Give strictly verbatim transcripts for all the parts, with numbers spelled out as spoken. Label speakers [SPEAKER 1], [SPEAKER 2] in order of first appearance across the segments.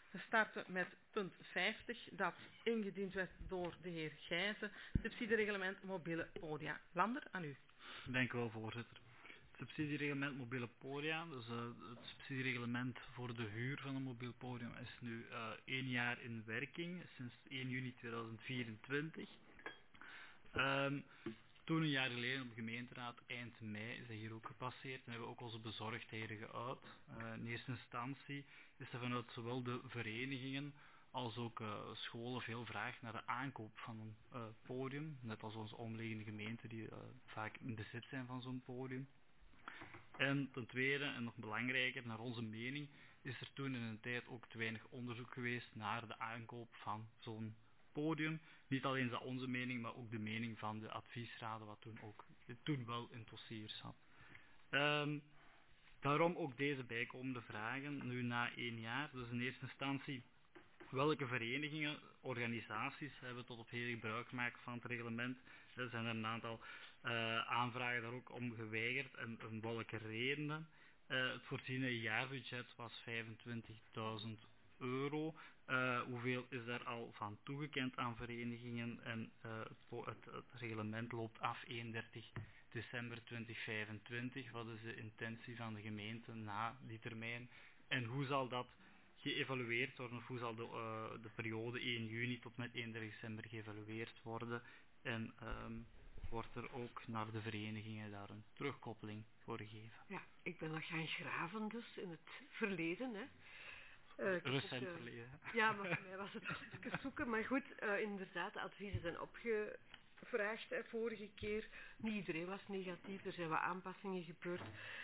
[SPEAKER 1] We starten met punt vijftig, dat ingediend werd door de heer Gijzen, subsidiereglement mobiele podia. Lander, aan u.
[SPEAKER 2] Dank u wel, voorzitter. Het subsidiereglement mobiele podia, dus uh, het subsidiereglement voor de huur van een mobiel podium, is nu uh, één jaar in werking, sinds één juni tweeduizend vierentwintig. Um, Toen een jaar geleden op de gemeenteraad, eind mei, is dat hier ook gepasseerd en hebben we ook onze bezorgdheden geuit. Uh, in eerste instantie is er vanuit zowel de verenigingen als ook uh, scholen veel vraag naar de aankoop van een uh, podium, net als onze omliggende gemeenten die uh, vaak in bezit zijn van zo'n podium. En ten tweede, en nog belangrijker, naar onze mening, is er toen in een tijd ook te weinig onderzoek geweest naar de aankoop van zo'n podium. Niet alleen is dat onze mening, maar ook de mening van de adviesraden, wat toen ook toen wel in het dossier zat. Um, daarom ook deze bijkomende vragen, nu na één jaar. Dus in eerste instantie, welke verenigingen, organisaties hebben tot op heden gebruik gemaakt van het reglement? Er zijn er een aantal uh, aanvragen daar ook om geweigerd en om welke redenen. Uh, het voorziene jaarbudget was vijfentwintigduizend euro. Uh, hoeveel is daar al van toegekend aan verenigingen? En uh, het, het, het reglement loopt af eenendertig december tweeduizend vijfentwintig. Wat is de intentie van de gemeente na die termijn? En hoe zal dat geëvalueerd worden? Of hoe zal de, uh, de periode één juni tot met eenendertig december geëvalueerd worden? En um, wordt er ook naar de verenigingen daar een terugkoppeling voor gegeven?
[SPEAKER 3] Ja, ik ben nog gaan graven dus in het verleden, hè. Uh,
[SPEAKER 2] Recent
[SPEAKER 3] uh,
[SPEAKER 2] verleden.
[SPEAKER 3] Ja, maar voor mij was het even zoeken. Maar goed, uh, inderdaad, de adviezen zijn opgevraagd hè, vorige keer. Niet iedereen was negatief, er zijn wat aanpassingen gebeurd.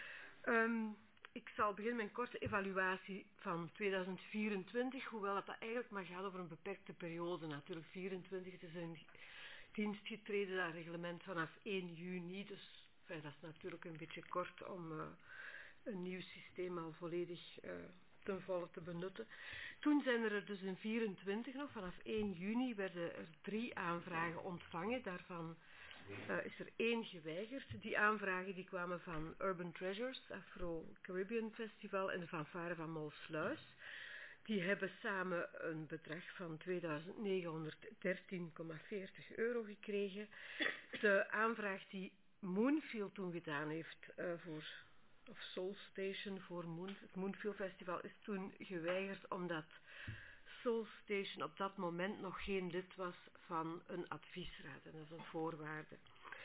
[SPEAKER 3] Um, ik zal beginnen met een korte evaluatie van tweeduizend vierentwintig, hoewel het eigenlijk maar gaat over een beperkte periode. Natuurlijk vierentwintig, het is een dienst getreden, dat reglement vanaf één juni, dus enfin, dat is natuurlijk een beetje kort om uh, een nieuw systeem al volledig uh, ten volle te benutten. Toen zijn er dus in vierentwintig nog, vanaf één juni werden er drie aanvragen ontvangen. Daarvan uh, is er één geweigerd. Die aanvragen die kwamen van Urban Treasures, Afro-Caribbean Festival en de fanfare van Molsluis. Die hebben samen een bedrag van tweeduizend negenhonderddertien komma veertig euro gekregen. De aanvraag die Moonfield toen gedaan heeft uh, voor... of Soul Station voor Moon, het Moonfield Festival is toen geweigerd omdat Soul Station op dat moment nog geen lid was van een adviesraad en dat is een voorwaarde.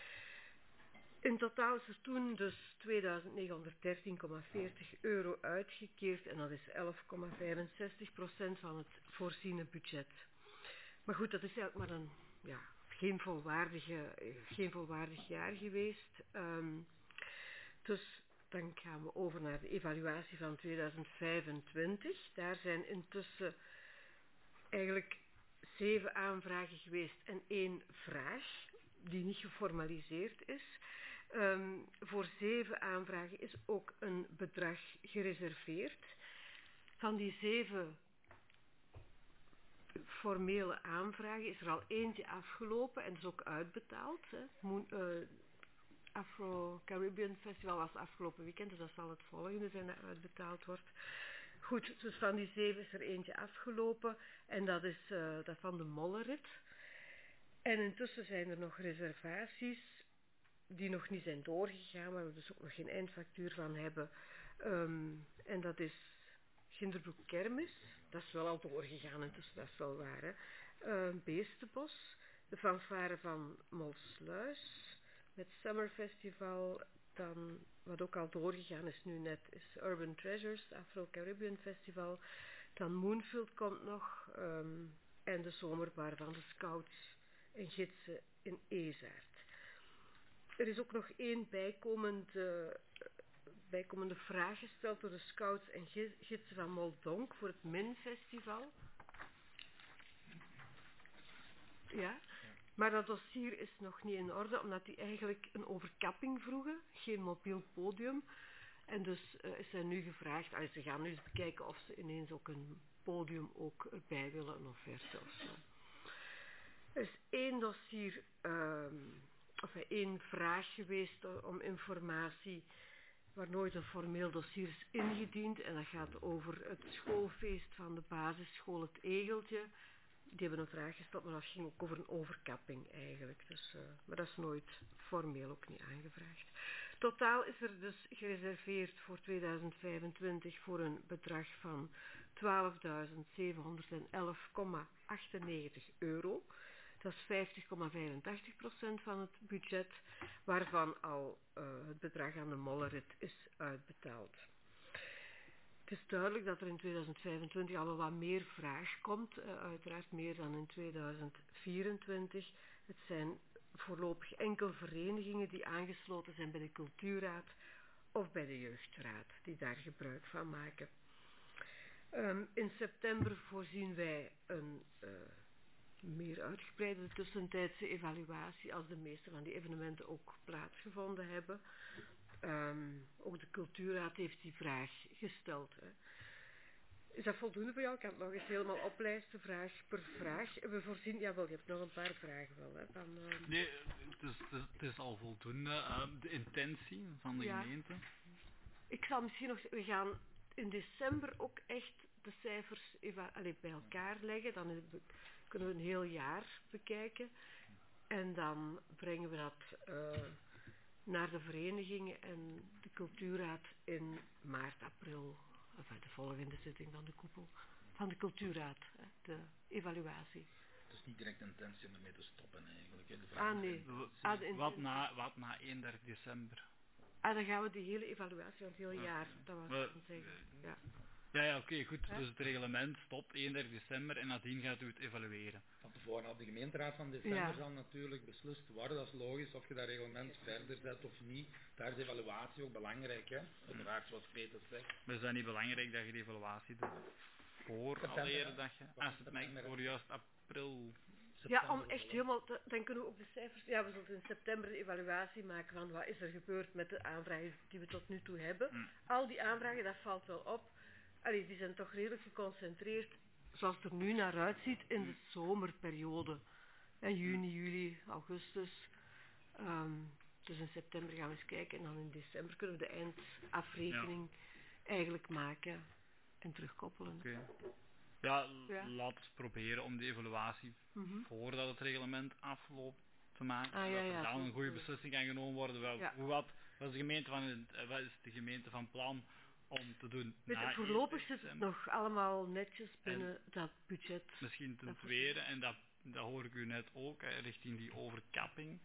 [SPEAKER 3] In totaal is er toen dus tweeduizend negenhonderddertien komma veertig euro uitgekeerd en dat is elf komma vijfenzestig procent van het voorziene budget. Maar goed, dat is eigenlijk maar een, ja, geen volwaardige, geen volwaardig jaar geweest. Um, dus dan gaan we over naar de evaluatie van tweeduizend vijfentwintig. Daar zijn intussen eigenlijk zeven aanvragen geweest en één vraag die niet geformaliseerd is. Um, voor zeven aanvragen is ook een bedrag gereserveerd. Van die zeven formele aanvragen is er al eentje afgelopen en is ook uitbetaald. Hè. Moon, uh, Afro-Caribbean Festival was afgelopen weekend, dus dat zal het volgende zijn dat uitbetaald wordt. Goed, dus van die zeven is er eentje afgelopen en dat is uh, dat van de Mollerit. En intussen zijn er nog reservaties die nog niet zijn doorgegaan, waar we dus ook nog geen eindfactuur van hebben. Um, en dat is Ginderbroek Kermis, dat is wel al doorgegaan intussen, dat is wel waar. Hè. Uh, Beestenbos, de fanfare van Molsluis. Het Summer Festival, dan, wat ook al doorgegaan is nu net, is Urban Treasures, Afro-Caribbean Festival. Dan Moonfield komt nog um, en de zomerbar van de Scouts en Gidsen in Ezaert. Er is ook nog één bijkomende, bijkomende vraag gesteld door de Scouts en Gidsen van Moldonk voor het Min Festival. Ja. Maar dat dossier is nog niet in orde, omdat die eigenlijk een overkapping vroegen, geen mobiel podium. En dus uh, is zij nu gevraagd, also ze gaan nu eens bekijken of ze ineens ook een podium ook erbij willen, een offerte of zo. Er is één dossier, um, of één vraag geweest om informatie waar nooit een formeel dossier is ingediend. En dat gaat over het schoolfeest van de basisschool Het Egeltje. Die hebben een vraag gesteld, maar dat ging ook over een overkapping eigenlijk. Dus, uh, maar dat is nooit formeel ook niet aangevraagd. Totaal is er dus gereserveerd voor tweeduizend vijfentwintig voor een bedrag van twaalfduizend zevenhonderdelf komma achtennegentig euro. Dat is vijftig komma vijfentachtig procent van het budget, waarvan al uh, het bedrag aan de mollerit is uitbetaald. Het is duidelijk dat er in tweeduizend vijfentwintig al wel wat meer vraag komt, uh, uiteraard meer dan in tweeduizend vierentwintig. Het zijn voorlopig enkel verenigingen die aangesloten zijn bij de cultuurraad of bij de jeugdraad, die daar gebruik van maken. Um, in september voorzien wij een uh, meer uitgebreide tussentijdse evaluatie als de meeste van die evenementen ook plaatsgevonden hebben. Um, ook de cultuurraad heeft die vraag gesteld. Hè. Is dat voldoende voor jou? Ik kan het nog eens helemaal oplijsten, vraag per vraag. We voorzien, jawel, je hebt nog een paar vragen wel. Hè, van, um...
[SPEAKER 2] Nee, het is, het, is, het is al voldoende. Uh, de intentie van de
[SPEAKER 3] ja.
[SPEAKER 2] gemeente.
[SPEAKER 3] Ik zal misschien nog, we gaan in december ook echt de cijfers eva- allez, bij elkaar leggen. Dan is, kunnen we een heel jaar bekijken. En dan brengen we dat uh, naar de verenigingen en de cultuurraad in maart, april. Enfin, de volgende zitting van de koepel. Van de cultuurraad, hè, de evaluatie.
[SPEAKER 4] Het is niet direct intentie om ermee te stoppen eigenlijk. Hè. De vraag
[SPEAKER 3] Ah nee.
[SPEAKER 4] is,
[SPEAKER 3] Ah, de
[SPEAKER 2] Wat na, wat na eenendertig december?
[SPEAKER 3] Ah, dan gaan we die hele evaluatie van het hele
[SPEAKER 2] Ja.
[SPEAKER 3] jaar, dat was
[SPEAKER 2] Maar,
[SPEAKER 3] ik aan zeggen. Ja.
[SPEAKER 2] Ja, ja, oké, okay, goed.
[SPEAKER 3] Hè?
[SPEAKER 2] Dus het reglement stopt eenendertig december en nadien gaat u het evalueren.
[SPEAKER 4] Van tevoren op de gemeenteraad van december
[SPEAKER 3] Ja.
[SPEAKER 4] zal natuurlijk beslist worden, dat is logisch, of je dat reglement verder zet of niet. Daar is evaluatie ook belangrijk, hè. Uiteraard, zoals Peter zegt.
[SPEAKER 2] Maar is dat niet belangrijk dat je de evaluatie doet voor
[SPEAKER 4] September,
[SPEAKER 2] alleer
[SPEAKER 4] hè?
[SPEAKER 2] dat je...
[SPEAKER 4] Wat
[SPEAKER 2] Ah,
[SPEAKER 4] in
[SPEAKER 2] het maakt
[SPEAKER 4] september,
[SPEAKER 2] voor juist april...
[SPEAKER 3] Ja, om echt helemaal, te, dan kunnen we ook de cijfers, ja, we zullen in september een evaluatie maken van wat is er gebeurd met de aanvragen die we tot nu toe hebben.
[SPEAKER 2] Mm.
[SPEAKER 3] Al die aanvragen, dat valt wel op. Allee, die zijn toch redelijk geconcentreerd, zoals het er nu naar uitziet, in de zomerperiode. Ja, juni, juli, augustus. Um, dus in september gaan we eens kijken en dan in december kunnen we de eindafrekening ja. eigenlijk maken en terugkoppelen.
[SPEAKER 2] Okay. Ja,
[SPEAKER 3] ja,
[SPEAKER 2] laten we proberen om de evaluatie
[SPEAKER 3] mm-hmm.
[SPEAKER 2] voordat het reglement afloopt te maken.
[SPEAKER 3] Ah, ja,
[SPEAKER 2] dat er
[SPEAKER 3] ja,
[SPEAKER 2] dan een goede
[SPEAKER 3] goed.
[SPEAKER 2] beslissing kan genomen worden. Wel,
[SPEAKER 3] ja.
[SPEAKER 2] hoe, wat, wat, is de gemeente van, wat is de gemeente van plan om te doen?
[SPEAKER 3] Weet,
[SPEAKER 2] na
[SPEAKER 3] voorlopig zit het nog allemaal netjes binnen
[SPEAKER 2] en
[SPEAKER 3] dat budget.
[SPEAKER 2] Misschien ten
[SPEAKER 3] dat
[SPEAKER 2] tweede, en dat, dat hoor ik u net ook, hè, richting die overkapping.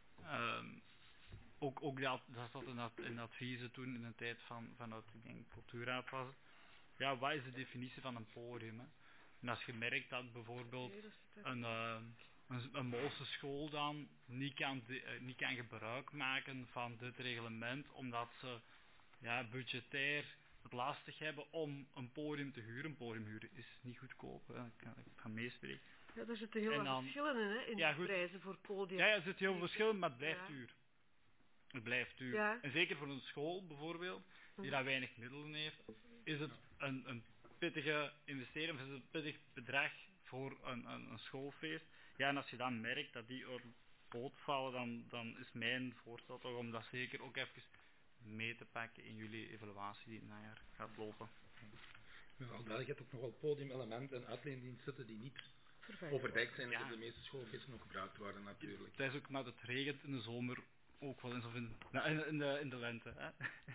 [SPEAKER 2] Um, ook, ook dat, dat zat in, dat, in adviezen toen in de tijd van, vanuit ik denk cultuurraad was het. Ja, wat is de definitie van een podium? Hè? En als je merkt dat bijvoorbeeld
[SPEAKER 3] nee, dat
[SPEAKER 2] een, uh, een, een Moolse school dan niet kan, de, uh, niet kan gebruik maken van dit reglement, omdat ze ja, budgetair het lastig hebben om een podium te huren. Een podium huren is niet goedkoop, hè? Ik kan ik ga meespreken.
[SPEAKER 3] Ja, daar zitten heel wat verschillen in, hè, in
[SPEAKER 2] ja,
[SPEAKER 3] de
[SPEAKER 2] goed.
[SPEAKER 3] prijzen voor podia.
[SPEAKER 2] Ja, ja, er zit heel veel verschillen, maar het blijft
[SPEAKER 3] ja.
[SPEAKER 2] duur. Het blijft duur.
[SPEAKER 3] Ja.
[SPEAKER 2] En zeker voor een school bijvoorbeeld, die daar weinig middelen heeft, is het een, een pittige investering, of is het een pittig bedrag voor een, een, een schoolfeest. Ja, en als je dan merkt dat die uit de boot vallen, dan, dan is mijn voorstel toch om dat zeker ook even mee te pakken in jullie evaluatie die het najaar gaat lopen.
[SPEAKER 4] Ja, al daar gaat ook nog wel podiumelementen en uitleendienst zitten die niet
[SPEAKER 3] Verveilig.
[SPEAKER 4] overdekt zijn en
[SPEAKER 2] Ja.
[SPEAKER 4] de meeste schoolfeesten nog gebruikt worden natuurlijk.
[SPEAKER 2] Het is ook met het regent in de zomer ook wel eens, of in, nou, in, in, de, in de lente. Hè?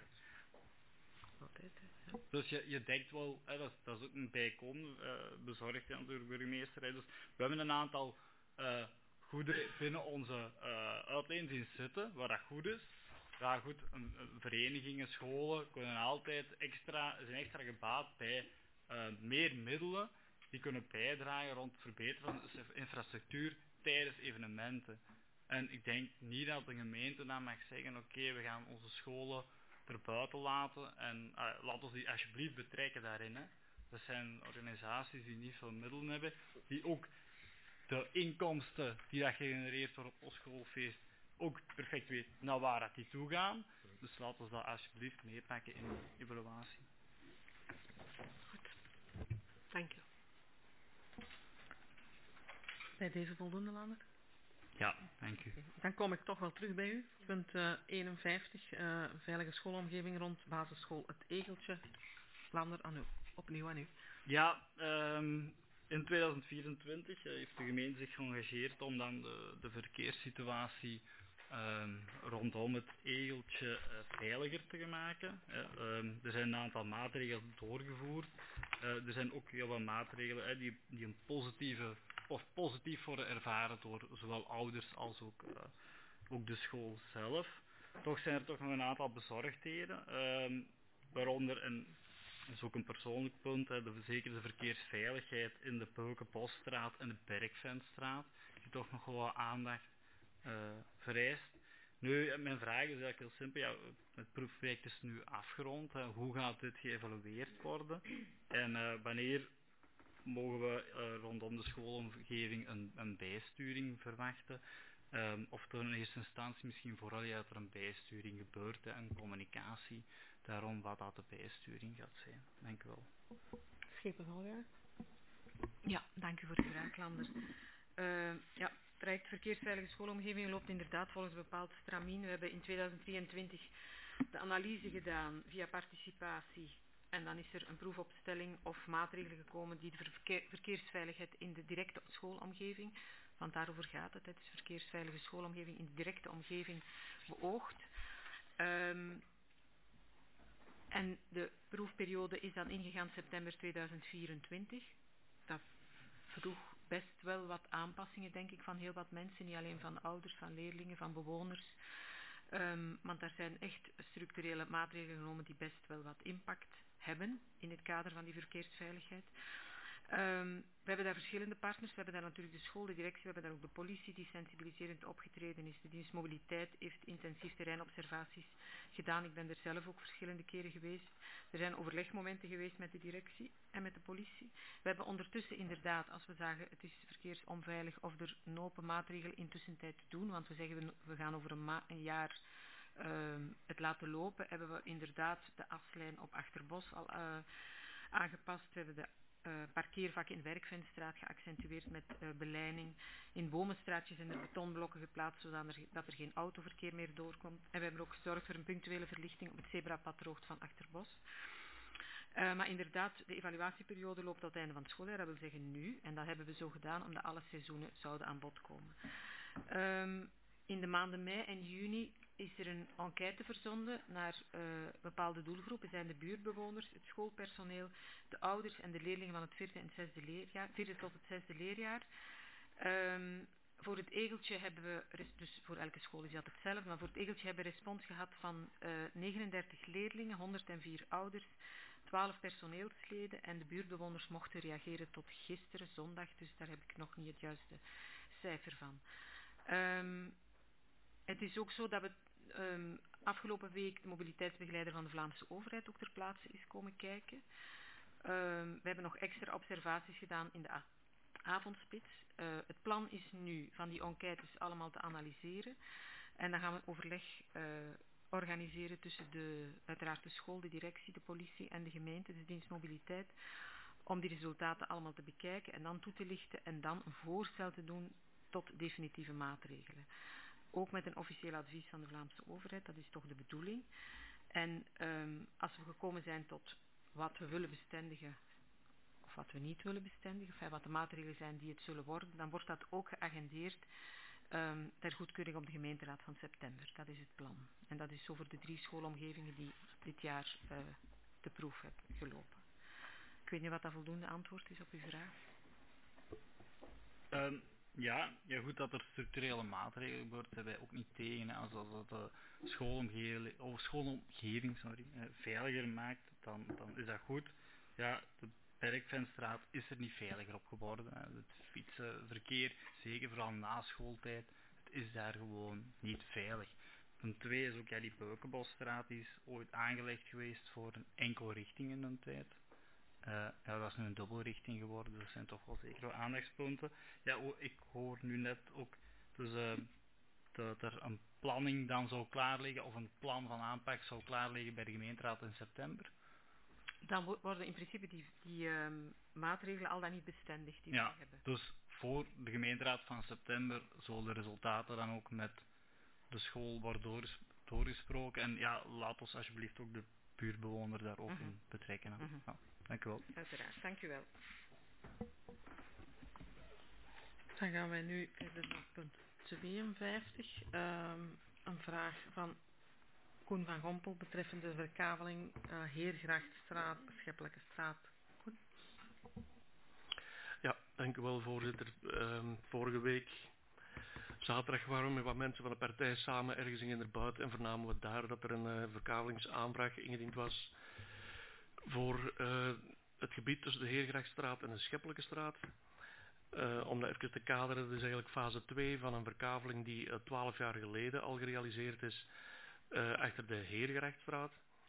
[SPEAKER 3] Altijd, hè. Ja.
[SPEAKER 2] Dus je, je denkt wel, hè, dat, is, dat is ook een bijkomend, uh, bezorgd ja, door de burgemeester. Hè. Dus we hebben een aantal uh, goederen binnen onze uh, uitleendienst zitten, waar dat goed is. Ja goed, een, een verenigingen, scholen kunnen altijd extra, zijn extra gebaat bij uh, meer middelen die kunnen bijdragen rond het verbeteren van de infrastructuur tijdens evenementen. En ik denk niet dat de gemeente dan mag zeggen, oké, okay, we gaan onze scholen erbuiten laten en uh, laat ons die alsjeblieft betrekken daarin. Hè. Dat zijn organisaties die niet veel middelen hebben, die ook de inkomsten die dat genereerd wordt op ons schoolfeest ook perfect weten naar waar dat die toe gaan. Dus laten we dat alsjeblieft meepakken in de evaluatie.
[SPEAKER 3] Goed, dank je.
[SPEAKER 1] Bij deze voldoende, Lander?
[SPEAKER 2] Ja, dank u.
[SPEAKER 1] Dan kom ik toch wel terug bij u. Punt uh, eenenvijftig, uh, veilige schoolomgeving rond basisschool Het Egeltje. Lander, aan u. Opnieuw aan u.
[SPEAKER 2] Ja, um, in tweeduizend vierentwintig uh, heeft de gemeente zich geëngageerd om dan de, de verkeerssituatie um, rondom het Egeltje uh, veiliger te maken. Uh, um, er zijn een aantal maatregelen doorgevoerd. Uh, er zijn ook heel wat maatregelen uh, die, die een positieve of positief worden ervaren door zowel ouders als ook, uh, ook de school zelf. Toch zijn er toch nog een aantal bezorgdheden, um, waaronder een dat is ook een persoonlijk punt, hè, de verzekerde verkeersveiligheid in de Pulkenbosstraat en de Bergventstraat, die toch nog wel wat aandacht uh, vereist. Nu, mijn vraag is eigenlijk heel simpel. Ja, het proefproject is nu afgerond. Hè. Hoe gaat dit geëvalueerd worden? En uh, wanneer mogen we uh, rondom de schoolomgeving een, een bijsturing verwachten? Um, of er in eerste instantie misschien vooral dat er een bijsturing gebeurt, hè, en communicatie. Daarom wat dat de bijsturing gaat zijn. Dank u wel.
[SPEAKER 1] Schepen Galgaard.
[SPEAKER 3] Ja, dank u voor de vraag, Lander. Uh, ja, het traject verkeersveilige schoolomgeving loopt inderdaad volgens een bepaald stramien. We hebben in tweeduizend drieëntwintig de analyse gedaan via participatie. En dan is er een proefopstelling of maatregelen gekomen die de verkeer, verkeersveiligheid in de directe schoolomgeving, want daarover gaat het, het is verkeersveilige schoolomgeving in de directe omgeving beoogt. Um, En de proefperiode is dan ingegaan september tweeduizend vierentwintig. Dat vroeg best wel wat aanpassingen, denk ik, van heel wat mensen. Niet alleen van ouders, van leerlingen, van bewoners. Um, want daar zijn echt structurele maatregelen genomen die best wel wat impact hebben in het kader van die verkeersveiligheid. Um, we hebben daar verschillende partners. We hebben daar natuurlijk de school, de directie, we hebben daar ook de politie die sensibiliserend opgetreden is. De dienst mobiliteit heeft intensief terreinobservaties gedaan. Ik ben er zelf ook verschillende keren geweest. Er zijn overlegmomenten geweest met de directie en met de politie. We hebben ondertussen inderdaad, als we zagen het is verkeersonveilig of er nopen maatregelen in tussentijd te doen, want we zeggen we, we gaan over een, ma- een jaar um, het laten lopen, hebben we inderdaad de aslijn op Achterbos al uh, aangepast. We hebben de Uh, parkeervakken in Werkventstraat geaccentueerd met uh, belijning. In Bomenstraatjes zijn er betonblokken geplaatst zodat er, dat er geen autoverkeer meer doorkomt. En we hebben ook gezorgd voor een punctuele verlichting op het zebrapadroogd van Achterbos. Uh, maar inderdaad, de evaluatieperiode loopt tot het einde van het schooljaar, dat wil zeggen nu. En dat hebben we zo gedaan omdat alle seizoenen zouden aan bod komen. Um, in de maanden mei en juni is er een enquête verzonden naar uh, bepaalde doelgroepen. Zijn de buurtbewoners, het schoolpersoneel, de ouders en de leerlingen van het vierde en het zesde leerjaar, vierde tot het zesde leerjaar. Um, voor het Egeltje hebben we, dus voor elke school is dat hetzelfde, maar voor het Egeltje hebben we respons gehad van uh, negenendertig leerlingen, honderdvier ouders, twaalf personeelsleden en de buurtbewoners mochten reageren tot gisteren, zondag, dus daar heb ik nog niet het juiste cijfer van. Um, het is ook zo dat we um, afgelopen week de mobiliteitsbegeleider van de Vlaamse overheid ook ter plaatse is komen kijken. Um, we hebben nog extra observaties gedaan in de a- avondspits. Uh, het plan is nu van die enquêtes allemaal te analyseren. En dan gaan we overleg uh, organiseren tussen de, uiteraard de school, de directie, de politie en de gemeente, de dienst mobiliteit, om die resultaten allemaal te bekijken en dan toe te lichten en dan een voorstel te doen tot definitieve maatregelen. Ook met een officieel advies van de Vlaamse overheid, dat is toch de bedoeling. En um, als we gekomen zijn tot wat we willen bestendigen, of wat we niet willen bestendigen, enfin, wat de maatregelen zijn die het zullen worden, dan wordt dat ook geagendeerd um, ter goedkeuring op de gemeenteraad van september. Dat is het plan. En dat is zo voor de drie schoolomgevingen die dit jaar uh, de proef hebben gelopen. Ik weet niet wat dat voldoende antwoord is op uw vraag.
[SPEAKER 2] Um, ja, ja, goed dat er structurele maatregelen worden, zijn wij ook niet tegen. Hè. Als, als dat de schoolomgeving, of schoolomgeving sorry, eh, veiliger maakt, dan, dan is dat goed. Ja, de Bergventstraat is er niet veiliger op geworden. Hè. Het fietsenverkeer, zeker vooral na schooltijd, het is daar gewoon niet veilig. Ten twee is ook ja, die Pulkenbosstraat, die is ooit aangelegd geweest voor een enkel richting in een tijd. Uh, ja, dat is nu een dubbelrichting geworden, dus dat zijn toch wel zeker wel aandachtspunten. Ja, oh, ik hoor nu net ook dus, uh, dat er een planning dan zou klaar liggen, of een plan van aanpak zou klaar liggen bij de gemeenteraad in september.
[SPEAKER 3] Dan worden in principe die, die um, maatregelen al dan niet bestendigd die
[SPEAKER 2] ja,
[SPEAKER 3] we hebben.
[SPEAKER 2] Dus voor de gemeenteraad van september zullen de resultaten dan ook met de school worden doorges doorgesproken. En ja, laat ons alsjeblieft ook de buurtbewoner daar ook
[SPEAKER 1] Mm-hmm.
[SPEAKER 2] in betrekken.
[SPEAKER 1] Mm-hmm.
[SPEAKER 2] Ja, dank u wel.
[SPEAKER 1] Uiteraard, dank u wel. Dan gaan wij nu verder naar punt tweeënvijftig. Um, een vraag van Koen van Gompel betreffende de verkaveling uh, Heergrachtstraat, Scheppelijke straat. Koen?
[SPEAKER 5] Ja, dank u wel, voorzitter. Um, vorige week, zaterdag, waren we met wat mensen van de partij samen ergens in Inderbuiten en vernamen we daar dat er een uh, verkavelingsaanvraag ingediend was voor uh, het gebied tussen de Heergrachtstraat en de Scheppelijke straat. Uh, om dat even te kaderen, dat is eigenlijk fase twee van een verkaveling die uh, twaalf jaar geleden al gerealiseerd is uh, achter de Heergrachtstraat.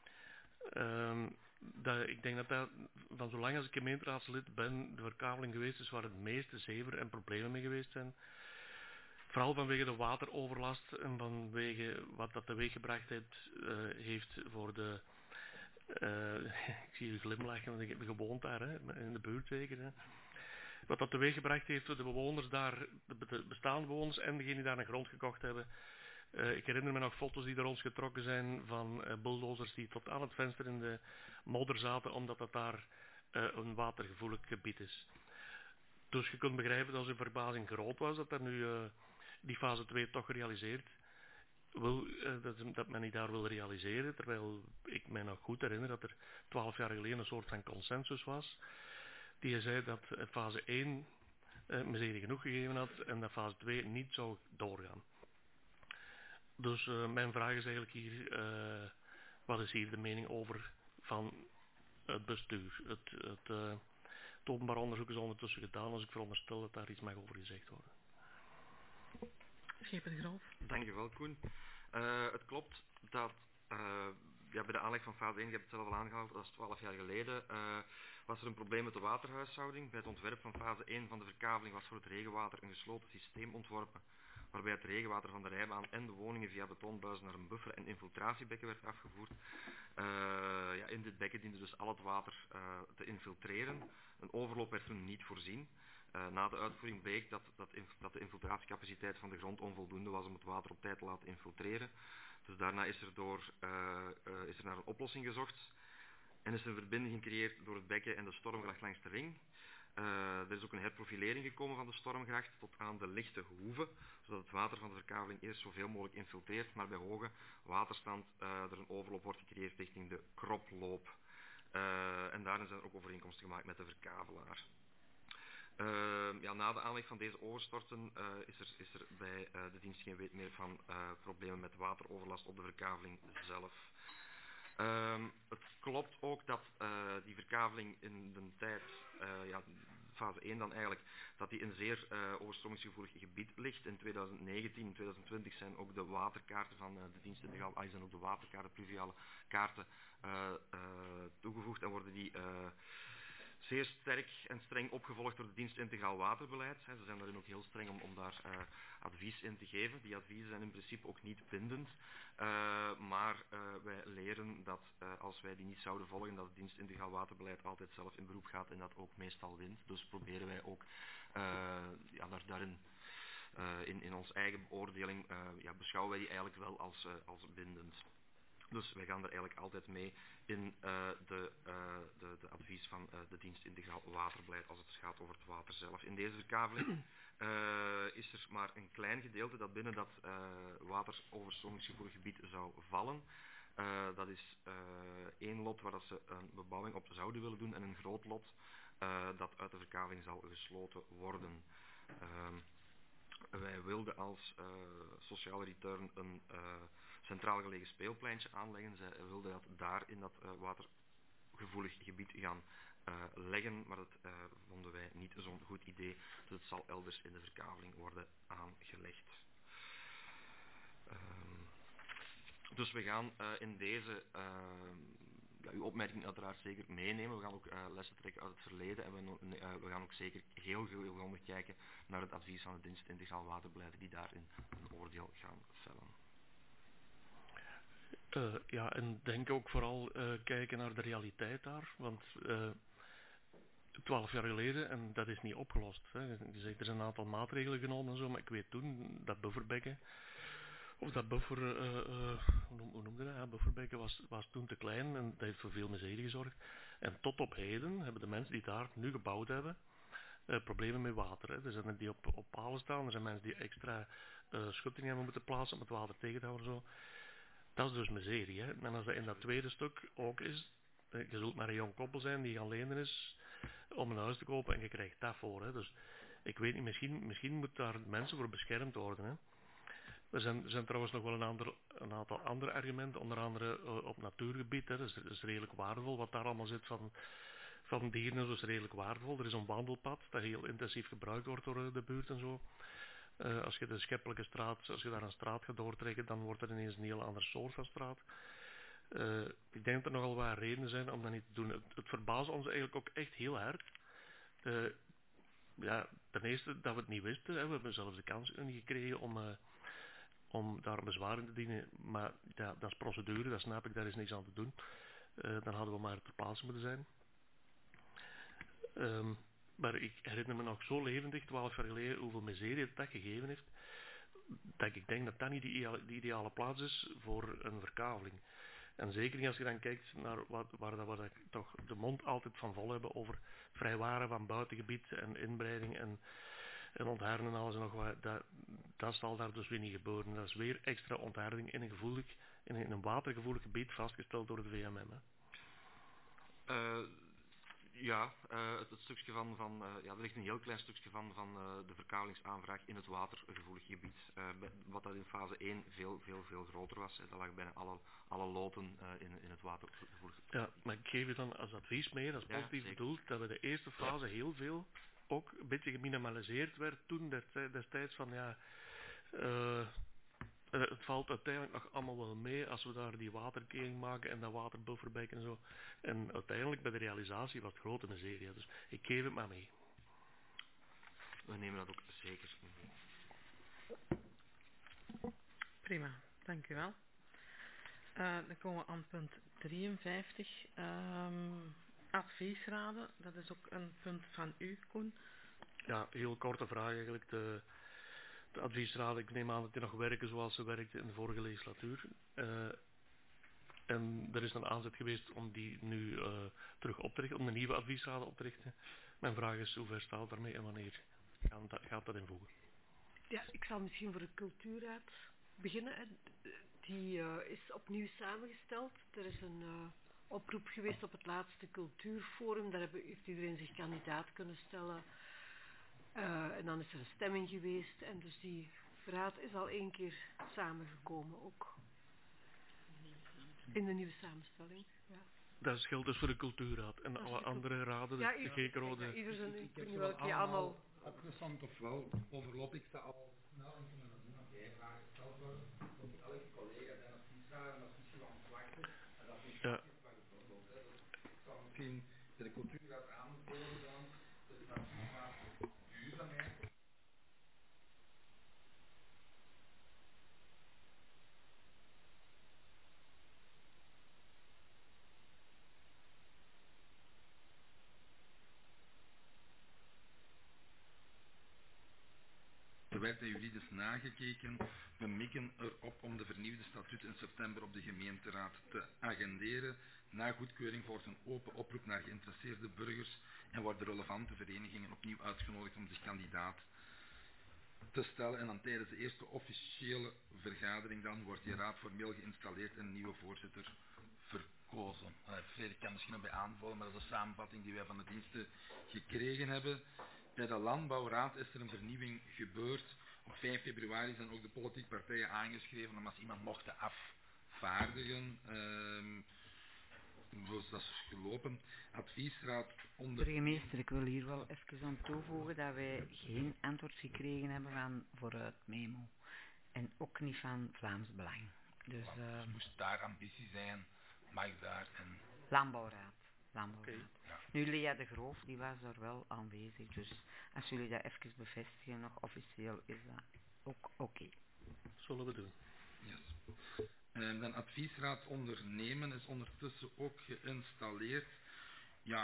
[SPEAKER 5] Uh, dat, ik denk dat dat van zolang als ik gemeenteraadslid ben, de verkaveling geweest is waar het meeste zever en problemen mee geweest zijn. Vooral vanwege de wateroverlast en vanwege wat dat teweeggebracht heeft, uh, heeft voor de... Uh, ik zie u glimlachen, want ik heb gewoond daar, hè, in de buurt zeker. Hè. Wat dat teweeggebracht heeft voor de bewoners daar, de bestaande bewoners en degenen die daar een grond gekocht hebben. Uh, ik herinner me nog foto's die er ons getrokken zijn van uh, bulldozers die tot aan het venster in de modder zaten, omdat dat daar uh, een watergevoelig gebied is. Dus je kunt begrijpen dat zijn verbazing groot was dat er nu uh, die fase twee toch gerealiseerd wil, uh, dat, dat men die daar wil realiseren, terwijl ik mij nog goed herinner dat er twaalf jaar geleden een soort van consensus was. Die zei dat fase één uh, miserie genoeg gegeven had en dat fase twee niet zou doorgaan. Dus uh, mijn vraag is eigenlijk hier, uh, wat is hier de mening over van het bestuur? Het, het, uh, het openbaar onderzoek is ondertussen gedaan, dus ik veronderstel dat daar iets mag over gezegd worden.
[SPEAKER 1] Scheper de Groof.
[SPEAKER 6] Dank je wel, Koen. Uh, het klopt dat uh, ja, bij de aanleg van fase één, je hebt het zelf al aangehaald, dat is twaalf jaar geleden, uh, was er een probleem met de waterhuishouding. Bij het ontwerp van fase één van de verkaveling was voor het regenwater een gesloten systeem ontworpen, waarbij het regenwater van de rijbaan en de woningen via betonbuizen naar een buffer- en infiltratiebekken werd afgevoerd. Uh, ja, in dit bekken diende dus al het water uh, te infiltreren. Een overloop werd toen niet voorzien. Uh, na de uitvoering bleek dat, dat, dat de infiltratiecapaciteit van de grond onvoldoende was om het water op tijd te laten infiltreren. Dus daarna is er, door, uh, uh, is er naar een oplossing gezocht en is een verbinding gecreëerd door het bekken en de stormgracht langs de ring. Uh, er is ook een herprofilering gekomen van de stormgracht tot aan de lichte hoeve, zodat het water van de verkaveling eerst zoveel mogelijk infiltreert, maar bij hoge waterstand uh, er een overloop wordt gecreëerd richting de kroploop. Uh, en daarin zijn er ook overeenkomsten gemaakt met de verkavelaar. Uh, ja, na de aanleg van deze overstorten uh, is, er, is er bij uh, de dienst geen weet meer van uh, problemen met wateroverlast op de verkaveling zelf. Uh, het klopt ook dat uh, die verkaveling in de tijd, uh, ja, fase één dan eigenlijk, dat die in een zeer uh, overstromingsgevoelig gebied ligt. In twintig negentien en twintig twintig zijn ook de waterkaarten van uh, de dienst integraal, ah, zijn ook de waterkaarten, pluviale kaarten uh, uh, toegevoegd en worden die uh, zeer sterk en streng opgevolgd door de dienst integraal waterbeleid. Ze zijn daarin ook heel streng om, om daar uh, advies in te geven. Die adviezen zijn in principe ook niet bindend. Uh, maar uh, wij leren dat uh, als wij die niet zouden volgen, dat het dienst integraal waterbeleid altijd zelf in beroep gaat en dat ook meestal wint. Dus proberen wij ook uh, ja, daar, daarin uh, in, in onze eigen beoordeling uh, ja, beschouwen wij die eigenlijk wel als, uh, als bindend. Dus wij gaan er eigenlijk altijd mee in uh, de, uh, de, de advies van uh, de dienst integraal waterbeleid als het gaat over het water zelf. In deze verkaveling uh, is er maar een klein gedeelte dat binnen dat uh, wateroverstromingsgevoelig gebied zou vallen. Uh, dat is uh, één lot waar dat ze een bebouwing op zouden willen doen en een groot lot uh, dat uit de verkaveling zal gesloten worden. Uh, Wij wilden als uh, sociale return een uh, centraal gelegen speelpleintje aanleggen. Zij wilden dat daar in dat uh, watergevoelig gebied gaan uh, leggen, maar dat uh, vonden wij niet zo'n goed idee. Dus het zal elders in de verkaveling worden aangelegd. Uh, dus we gaan uh, in deze uh, ja, uw opmerking uiteraard zeker meenemen. We gaan ook uh, lessen trekken uit het verleden en we, uh, we gaan ook zeker heel veel grondig kijken naar het advies van de dienst integraal waterbeleid die daarin een oordeel gaan vellen.
[SPEAKER 5] Uh, ja, en denk ook vooral uh, kijken naar de realiteit daar, want uh, twaalf jaar geleden en dat is niet opgelost. Hè. Je zegt, er zijn een aantal maatregelen genomen en zo, maar ik weet toen dat bufferbekken, of dat buffer, uh, uh, hoe noemde dat? Ja, bufferbekken was, was toen te klein en dat heeft voor veel miserie gezorgd. En tot op heden hebben de mensen die daar nu gebouwd hebben, uh, problemen met water. Hè. Er zijn er die op, op palen staan, er zijn mensen die extra uh, schuttingen hebben moeten plaatsen om het water tegen te houden. Zo. Dat is dus miserie. Hè. En als dat in dat tweede stuk ook is, uh, je zult maar een jong koppel zijn die gaan lenen is om een huis te kopen en je krijgt dat voor. Hè. Dus ik weet niet, misschien, misschien moet daar mensen voor beschermd worden. Hè. Er zijn, er zijn trouwens nog wel een, ander, een aantal andere argumenten, onder andere uh, op natuurgebied. Hè. Dat, is, dat is redelijk waardevol. Wat daar allemaal zit van, van dieren is redelijk waardevol. Er is een wandelpad dat heel intensief gebruikt wordt door uh, de buurt en zo. Uh, als je de Scheppelijke straat, als je daar een straat gaat doortrekken, dan wordt er ineens een heel ander soort van straat. Uh, ik denk dat er nogal wat redenen zijn om dat niet te doen. Het, het verbaast ons eigenlijk ook echt heel hard. Uh, ja, ten eerste dat we het niet wisten. Hè. We hebben zelfs de kans niet gekregen om, uh, om daar een bezwaar in te dienen. Maar ja, dat is procedure, dat snap ik, daar is niks aan te doen. Uh, dan hadden we maar ter plaatse moeten zijn. Um, maar ik herinner me nog zo levendig, twaalf jaar geleden, hoeveel miserie het dat gegeven heeft. Dat ik denk dat dat niet de ideale, de ideale plaats is voor een verkaveling. En zeker niet als je dan kijkt naar wat, waar dat we toch de mond altijd van vol hebben over vrijwaren van buitengebied en inbreiding en, en ontharden en alles en nog wat. Dat, dat zal daar dus weer niet gebeuren. Dat is weer extra ontharding in een, gevoelig, in een watergevoelig gebied vastgesteld door het V M M. Hè.
[SPEAKER 6] Uh, ja, uh, het, het stukje van, van uh, ja, er ligt een heel klein stukje van, van uh, de verkavelingsaanvraag in het watergevoelig gebied. Uh, wat dat in fase één veel, veel, veel groter was. Hè. Dat lag bijna alle, alle loten uh, in, in het watergevoelig gebied.
[SPEAKER 5] Ja, maar ik geef je dan als advies mee, dat is positief ja, bedoeld, dat we de eerste fase heel veel ook een beetje geminimaliseerd werd toen destijds van ja, uh, het valt uiteindelijk nog allemaal wel mee als we daar die waterkering maken en dat waterbufferbeek en zo. En uiteindelijk bij de realisatie was het grote miserie. Dus ik geef het maar mee.
[SPEAKER 6] We nemen dat ook zeker mee.
[SPEAKER 1] Prima, dank u wel. Uh, dan komen we aan punt drieënvijftig. Um, adviesraden, dat is ook een punt van u, Koen.
[SPEAKER 5] Ja, heel korte vraag eigenlijk. De, de adviesraden, ik neem aan dat die nog werken zoals ze werkten in de vorige legislatuur. Uh, en er is een aanzet geweest om die nu uh, terug op te richten, om de nieuwe adviesraden op te richten. Mijn vraag is, hoe ver staat daarmee en wanneer gaat dat, gaat dat invoegen?
[SPEAKER 3] Ja, ik zal misschien voor de cultuurraad beginnen. Die uh, is opnieuw samengesteld. Er is een uh, oproep geweest op het laatste cultuurforum. Daar hebben, heeft iedereen zich kandidaat kunnen stellen. Uh, en dan is er een stemming geweest. En dus die raad is al één keer samengekomen ook. In de nieuwe samenstelling. Ja.
[SPEAKER 5] Dat geldt dus voor de cultuurraad. En alle andere raden,
[SPEAKER 3] ja,
[SPEAKER 5] de G-rode...
[SPEAKER 3] Ja, ieder zijn,
[SPEAKER 4] ik heb
[SPEAKER 3] ik
[SPEAKER 4] ze
[SPEAKER 3] welke
[SPEAKER 4] wel
[SPEAKER 3] allemaal
[SPEAKER 4] opgesomd, ofwel overloop ik ze al snel en kunnen er nu nog één vraag gesteld worden. Voor elke collega zijn adviesraden, dat is misschien wel een zwakte. En dat is
[SPEAKER 5] ja.
[SPEAKER 4] bijvoorbeeld. Hè. Dus ik zou misschien de cultuurraad aanbevolen dan, dus dat adviesraad duurzaamheid. Er werd bij jullie dus nagekeken. We mikken erop om de vernieuwde statuten in september op de gemeenteraad te agenderen. Na goedkeuring volgt een open oproep naar geïnteresseerde burgers en worden relevante verenigingen opnieuw uitgenodigd om zich kandidaat te stellen. En dan tijdens de eerste officiële vergadering dan wordt die raad formeel geïnstalleerd en een nieuwe voorzitter verkozen. Uh, Frederik kan misschien nog bij aanvullen, maar dat is een samenvatting die wij van de diensten gekregen hebben. Bij de landbouwraad is er een vernieuwing gebeurd. Op vijf februari zijn ook de politieke partijen aangeschreven om als iemand mochten afvaardigen. Um, dus dat is gelopen. Adviesraad onder...
[SPEAKER 7] Burgemeester, ik wil hier wel even aan toevoegen dat wij geen antwoord gekregen hebben van Vooruit Memo. En ook niet van Vlaams Belang. Dus, uh,
[SPEAKER 4] dus moest daar ambitie zijn, mag daar en...
[SPEAKER 7] Landbouwraad. Landbouwraad.
[SPEAKER 4] Okay, ja.
[SPEAKER 7] Nu, Lea de Groof, die was daar wel aanwezig. Dus als jullie dat even bevestigen, nog officieel, is dat ook oké. Okay.
[SPEAKER 5] Zullen we doen.
[SPEAKER 4] Yes. En de adviesraad ondernemen is ondertussen ook geïnstalleerd. Ja,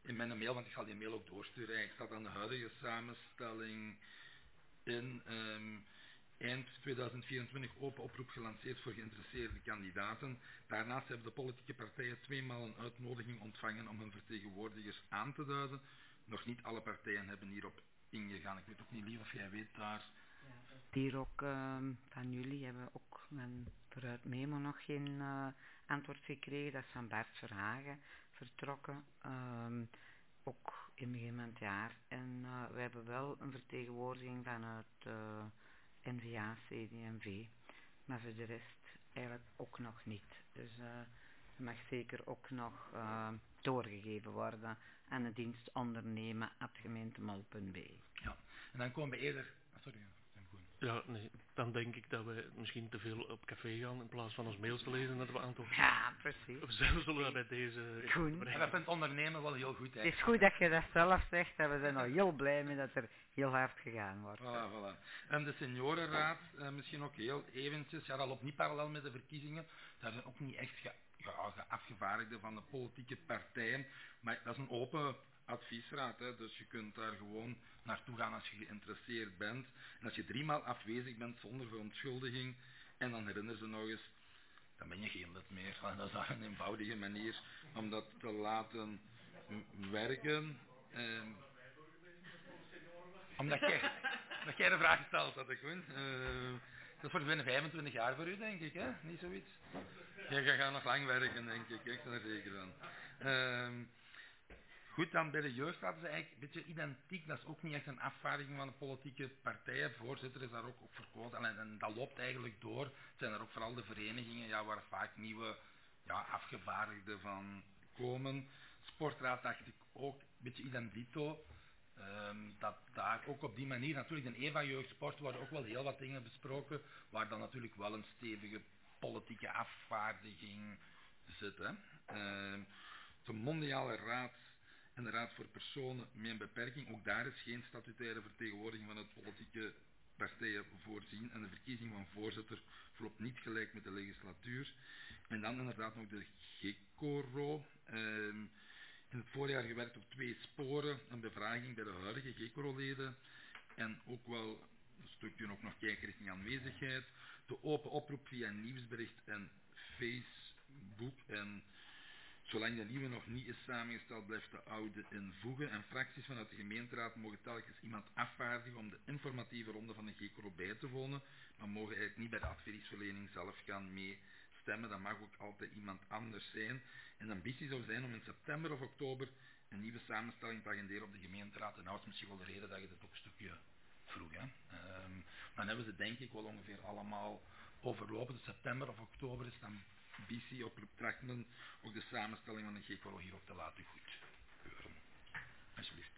[SPEAKER 4] in mijn mail, want ik zal die mail ook doorsturen, eigenlijk staat aan de huidige samenstelling in um, eind tweeduizend vierentwintig open oproep gelanceerd voor geïnteresseerde kandidaten. Daarnaast hebben de politieke partijen tweemaal een uitnodiging ontvangen om hun vertegenwoordigers aan te duiden. Nog niet alle partijen hebben hierop ingegaan. Ik weet ook niet, Lief, of jij weet daar...
[SPEAKER 7] Hier ook uh, van jullie hebben ook een, vooruit Memo nog geen uh, antwoord gekregen. Dat is van Bart Verhagen vertrokken. Um, ook in begin van het jaar. En uh, we hebben wel een vertegenwoordiging vanuit uh, N V A, C D M V. Maar voor de rest eigenlijk ook nog niet. Dus uh, het mag zeker ook nog uh, doorgegeven worden aan de dienst ondernemen at gemeentemol punt b e.
[SPEAKER 4] Ja, en dan komen we eerder... Sorry.
[SPEAKER 5] Ja, nee, dan denk ik dat we misschien te veel op café gaan in plaats van ons mails te lezen dat we antwoorden.
[SPEAKER 7] Ja, precies.
[SPEAKER 5] Of zelfs zullen we bij deze...
[SPEAKER 7] Goed.
[SPEAKER 4] En dat vindt ondernemen wel heel goed, hè.
[SPEAKER 7] Het is goed dat je dat zelf zegt en we zijn nog heel blij mee dat er heel hard gegaan wordt.
[SPEAKER 4] Voilà, voilà. En de seniorenraad, eh, misschien ook heel eventjes, ja, dat loopt niet parallel met de verkiezingen. Daar zijn ook niet echt ge, ja, geafgevaardigden van de politieke partijen, maar dat is een open adviesraad, hè, dus je kunt daar gewoon naartoe gaan als je geïnteresseerd bent. En als je driemaal afwezig bent zonder verontschuldiging, en dan herinneren ze nog eens, dan ben je geen lid meer. En dat is een eenvoudige manier om dat te laten werken. Eh, omdat jij, omdat jij de vraag gesteld had, ik vind. Uh, dat is voor binnen vijfentwintig jaar voor u, denk ik, hè? Niet zoiets? Jij gaat nog lang werken, denk ik. Ik ben er zeker van. Uh, Goed, dan bij de jeugdraad is het eigenlijk een beetje identiek. Dat is ook niet echt een afvaardiging van de politieke partijen. Voorzitter is daar ook op verkozen. En, en dat loopt eigenlijk door. Het zijn er ook vooral de verenigingen ja, waar vaak nieuwe ja, afgevaardigden van komen. Sportraad dacht ik ook een beetje identito. Um, dat daar ook op die manier, natuurlijk in Eva Jeugdsport worden ook wel heel wat dingen besproken, waar dan natuurlijk wel een stevige politieke afvaardiging zit. Hè. Uh, de mondiale raad en de raad voor personen met een beperking, ook daar is geen statutaire vertegenwoordiging van het politieke partijen voorzien en de verkiezing van voorzitter verloopt niet gelijk met de legislatuur. En dan inderdaad nog de GECORO. Uh, In het voorjaar gewerkt op twee sporen, een bevraging bij de huidige GECORO-leden en ook wel een stukje ook nog kijken richting aanwezigheid. De open oproep via nieuwsbericht en Facebook en zolang de nieuwe nog niet is samengesteld blijft de oude invoegen en fracties vanuit de gemeenteraad mogen telkens iemand afvaardigen om de informatieve ronde van de GECORO bij te wonen, maar mogen eigenlijk niet bij de adviesverlening zelf gaan mee stemmen. Dat mag ook altijd iemand anders zijn. En de ambitie zou zijn om in september of oktober een nieuwe samenstelling te agenderen op de gemeenteraad. En dat is misschien wel de reden dat je dit ook een stukje vroeg. Hè. Um, dan hebben ze denk ik wel ongeveer allemaal overlopen. Dus september of oktober is de ambitie op Trachtmen ook de samenstelling van de GECORO hier ook te laten goedkeuren. Alsjeblieft.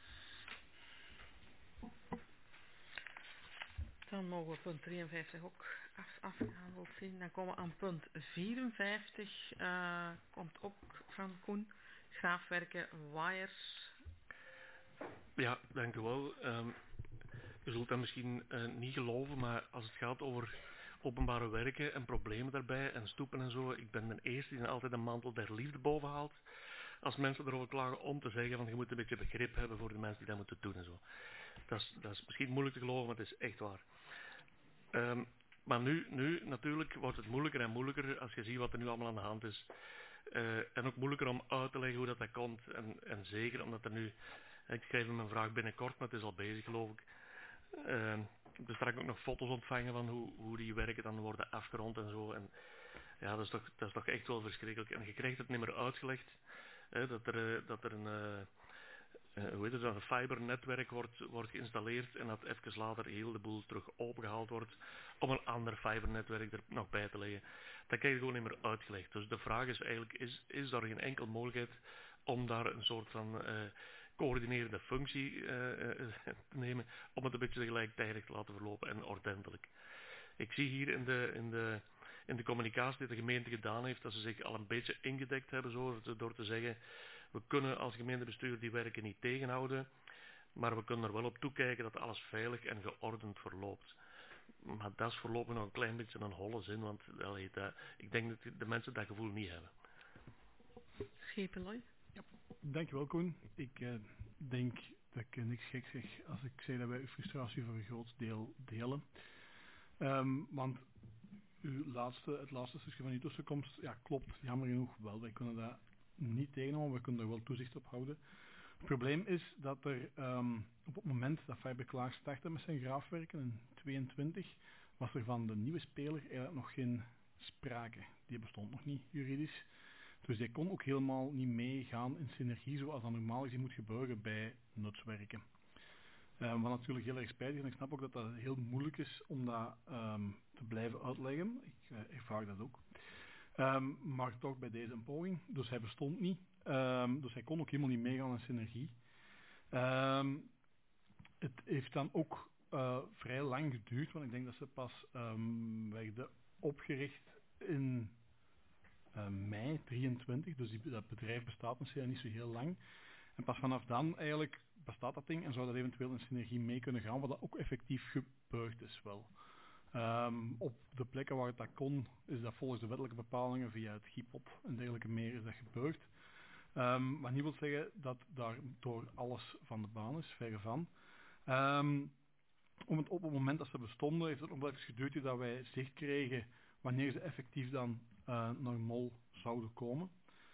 [SPEAKER 1] Dan mogen we punt drieënvijftig ook af, afgehandeld zien. Dan komen we aan punt vierenvijftig. Uh, komt ook van Koen. Graafwerken Wires.
[SPEAKER 5] Ja, dank u wel. Um, u zult dat misschien uh, niet geloven, maar als het gaat over openbare werken en problemen daarbij en stoepen en zo, ik ben de eerste die altijd een mantel der liefde boven haalt. Als mensen erover klagen om te zeggen van je moet een beetje begrip hebben voor de mensen die dat moeten doen en zo. Dat is, dat is misschien moeilijk te geloven, maar het is echt waar. Um, maar nu, nu natuurlijk wordt het moeilijker en moeilijker als je ziet wat er nu allemaal aan de hand is. Uh, en ook moeilijker om uit te leggen hoe dat, dat komt. En, en zeker omdat er nu, ik schrijf hem een vraag binnenkort, maar het is al bezig geloof ik. Uh, ik heb straks ook nog foto's ontvangen van hoe, hoe die werken dan worden afgerond en zo. En ja, dat is toch, dat is toch echt wel verschrikkelijk. En je krijgt het niet meer uitgelegd. Hè, dat, er, uh, dat er een... Uh, Uh, hoe heet het, een fibernetwerk wordt, wordt geïnstalleerd en dat even later heel de boel terug opengehaald wordt om een ander fibernetwerk er nog bij te leggen. Dat krijg je gewoon niet meer uitgelegd. Dus de vraag is eigenlijk, is, is er geen enkele mogelijkheid om daar een soort van uh, coördinerende functie uh, uh, te nemen om het een beetje gelijktijdig te laten verlopen en ordentelijk. Ik zie hier in de, in de, in de communicatie die de gemeente gedaan heeft dat ze zich al een beetje ingedekt hebben zo, door te zeggen we kunnen als gemeentebestuur die werken niet tegenhouden, maar we kunnen er wel op toekijken dat alles veilig en geordend verloopt. Maar dat is voorlopig nog een klein beetje een holle zin, want allee, dat, ik denk dat de mensen dat gevoel niet hebben.
[SPEAKER 1] Schepenlooi?
[SPEAKER 2] Ja.
[SPEAKER 8] Dankjewel, Koen. Ik uh, denk dat ik niks gek zeg als ik zeg dat wij uw frustratie voor een groot deel delen. Um, want uw laatste, het laatste stukje van uw tussenkomst, ja, klopt, jammer genoeg wel. Wij kunnen dat niet tegenhouden, we kunnen er wel toezicht op houden. Het probleem is dat er um, op het moment dat Fiberklaar startte met zijn graafwerken in tweeëntwintig, was er van de nieuwe speler eigenlijk nog geen sprake. Die bestond nog niet juridisch. Dus die kon ook helemaal niet meegaan in synergie zoals dat normaal gezien moet gebeuren bij nutswerken. Um, wat natuurlijk heel erg spijtig is, en ik snap ook dat dat heel moeilijk is om dat um, te blijven uitleggen. Ik uh, ervaar dat ook. Um, maar toch bij deze een poging. Dus hij bestond niet. Um, dus hij kon ook helemaal niet meegaan in synergie. Um, het heeft dan ook uh, vrij lang geduurd, want ik denk dat ze pas um, werden opgericht in uh, mei drieëntwintig. Dus die, dat bedrijf bestaat misschien niet zo heel lang. En pas vanaf dan eigenlijk bestaat dat ding en zou dat eventueel in synergie mee kunnen gaan, wat dat ook effectief gebeurd is wel. Um, op de plekken waar het dat kon, is dat volgens de wettelijke bepalingen via het G I P O P en dergelijke meer is dat gebeurd. Um, wat niet wil zeggen dat daardoor alles van de baan is, verre van. Um, om het, op het moment dat ze bestonden, heeft het nog wel even geduurd dat wij zicht kregen wanneer ze effectief dan uh, naar Mol zouden komen.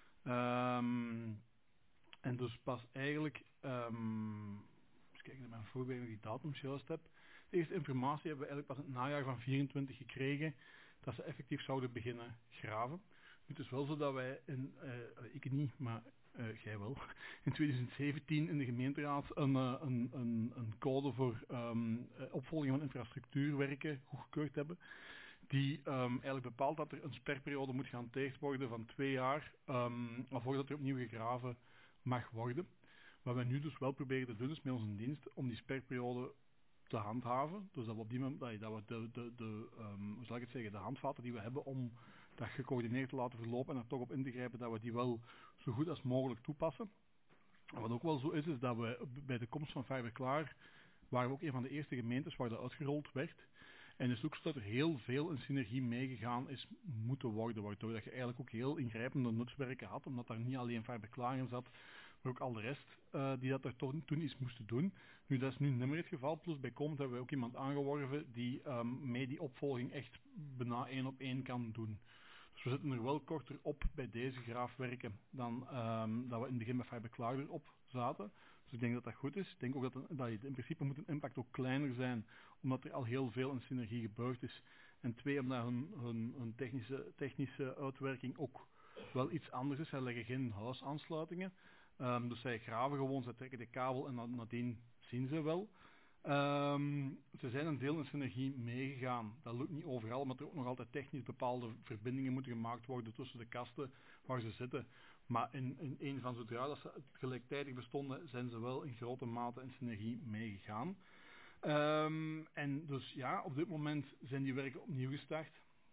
[SPEAKER 8] Um, en dus pas eigenlijk, um, eens kijken naar mijn voorbeeld of ik die datums juist heb. De eerste informatie hebben we eigenlijk pas in het najaar van vierentwintig gekregen dat ze effectief zouden beginnen graven. Het is wel zo dat wij, in, uh, ik niet, maar uh, jij wel, in twintig zeventien in de gemeenteraad een, uh, een, een, een code voor um, opvolging van infrastructuurwerken goedgekeurd hebben. Die um, eigenlijk bepaalt dat er een sperperiode moet gehanteerd worden van twee jaar, um, voordat er opnieuw gegraven mag worden. Wat wij nu dus wel proberen te doen is met onze dienst om die sperperiode te handhaven. Dus dat we op die moment, dat we de, de, de, um, hoe zal ik het zeggen, de handvaten die we hebben om dat gecoördineerd te laten verlopen en er toch op in te grijpen, dat we die wel zo goed als mogelijk toepassen. En wat ook wel zo is, is dat we bij de komst van Fiberklaar waren we ook een van de eerste gemeentes waar dat uitgerold werd. En dus ook zo dat er heel veel in synergie meegegaan is moeten worden, waardoor dat je eigenlijk ook heel ingrijpende nutswerken had, omdat daar niet alleen Fiberklaar in zat, maar ook al de rest uh, die dat er toen, toen iets moesten doen. Nu, dat is nu niet meer het geval, plus bij komt hebben we ook iemand aangeworven die um, mee die opvolging echt bijna één op één kan doen. Dus we zitten er wel korter op bij deze graafwerken dan um, dat we in het begin met Fiberklaar erop zaten. Dus ik denk dat dat goed is. Ik denk ook dat, dat in principe moet een impact ook kleiner zijn, omdat er al heel veel in synergie gebeurd is. En twee, omdat hun, hun, hun technische, technische uitwerking ook wel iets anders is. Zij leggen geen huisaansluitingen. Um, dus zij graven gewoon, zij trekken de kabel en nadien zien ze wel. Um, ze zijn een deel in synergie meegegaan. Dat lukt niet overal, maar er ook nog altijd technisch bepaalde verbindingen moeten gemaakt worden tussen de kasten waar ze zitten. Maar in, in een van zodra dat ze gelijktijdig bestonden, zijn ze wel in grote mate in synergie meegegaan. Um, en dus ja, op dit moment zijn die werken opnieuw gestart.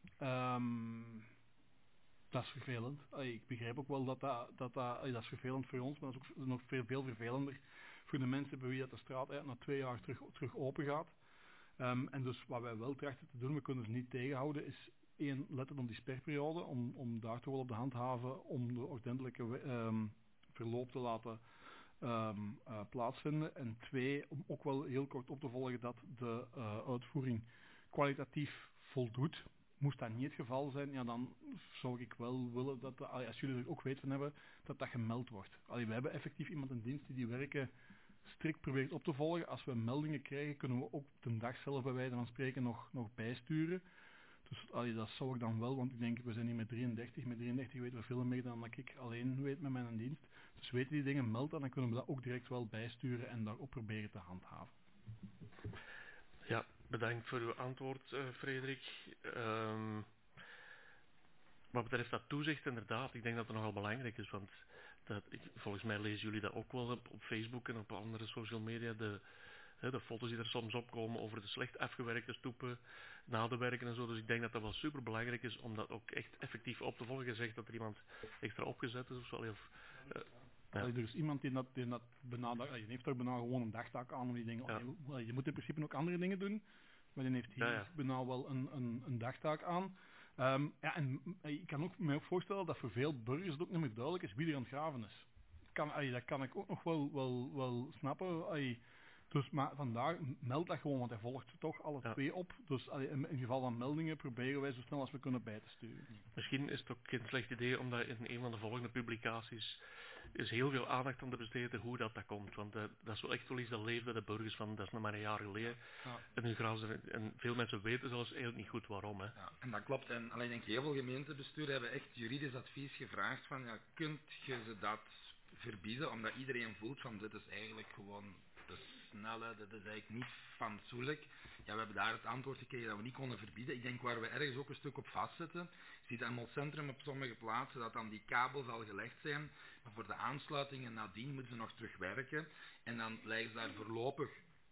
[SPEAKER 8] Um, dat is vervelend. Allee, ik begrijp ook wel dat dat, dat, dat, allee, dat is vervelend voor ons, maar dat is ook nog veel, veel vervelender voor de mensen bij wie dat de straat eigenlijk na twee jaar terug, terug open gaat. Um, en dus wat wij wel trachten te doen, we kunnen ze niet tegenhouden, is één, letten op die sperperiode, om, om daar toch wel op de hand te haven, om de ordentelijke um, verloop te laten um, uh, plaatsvinden. En twee, om ook wel heel kort op te volgen dat de uh, uitvoering kwalitatief voldoet. Moest dat niet het geval zijn, ja, dan zou ik wel willen dat, de, als jullie er ook weet van hebben, dat dat gemeld wordt. Allee, we hebben effectief iemand in dienst die die werken strikt probeert op te volgen. Als we meldingen krijgen, kunnen we ook de dag zelf bij wijze van spreken nog, nog bijsturen. Dus allee, dat zou ik dan wel, want ik denk, we zijn hier met drieëndertig. Met drieëndertig weten we veel meer dan dat ik alleen weet met mijn dienst. Dus weten die dingen, meld dan, dan kunnen we dat ook direct wel bijsturen en daarop proberen te handhaven.
[SPEAKER 5] Ja, bedankt voor uw antwoord, uh, Frederik. Um, wat betreft dat toezicht, inderdaad, ik denk dat het nogal belangrijk is, want dat, ik, volgens mij lezen jullie dat ook wel op, op Facebook en op andere social media, de, hè, de foto's die er soms opkomen over de slecht afgewerkte stoepen, na de werken en zo. Dus ik denk dat dat wel super belangrijk is om dat ook echt effectief op te volgen. Je zegt dat er iemand extra opgezet is of zo. Of, uh,
[SPEAKER 8] Ja. Er is iemand die dat, die dat benadert, je heeft toch bijna gewoon een dagtaak aan om die dingen, ja. je, je moet in principe ook andere dingen doen, maar die heeft hier ja, ja. bijna wel een, een, een dagtaak aan. Um, ja, en ik kan ook, me ook voorstellen dat voor veel burgers het ook niet meer duidelijk is wie er aan het graven is. kan, allee, dat kan ik ook nog wel, wel, wel snappen. Allee, dus, maar vandaag meld dat gewoon, want hij volgt toch alle
[SPEAKER 5] Ja.
[SPEAKER 8] twee op. Dus allee, in, in geval van meldingen proberen wij zo snel als we kunnen bij te sturen.
[SPEAKER 5] Misschien is het ook geen slecht idee om dat in een van de volgende publicaties is heel veel aandacht aan te besteden hoe dat, dat komt. Want uh, dat is wel echt wel iets dat leeft bij de burgers van dat is nog maar een jaar geleden.
[SPEAKER 4] Ja.
[SPEAKER 5] En, nu graven ze, en veel mensen weten zelfs eigenlijk niet goed waarom. Hè.
[SPEAKER 4] Ja, en dat klopt. En alleen denk heel veel gemeentebesturen hebben echt juridisch advies gevraagd van, ja, kunt je ze dat verbieden, omdat iedereen voelt van, dit is eigenlijk gewoon te snel, hè, dit is eigenlijk niet fatsoenlijk. Ja, we hebben daar het antwoord gekregen dat we niet konden verbieden. Ik denk waar we ergens ook een stuk op vastzitten, je ziet aan het centrum op sommige plaatsen dat dan die kabels al gelegd zijn, maar voor de aansluitingen nadien moeten ze nog terugwerken. En dan leggen ze daar voorlopig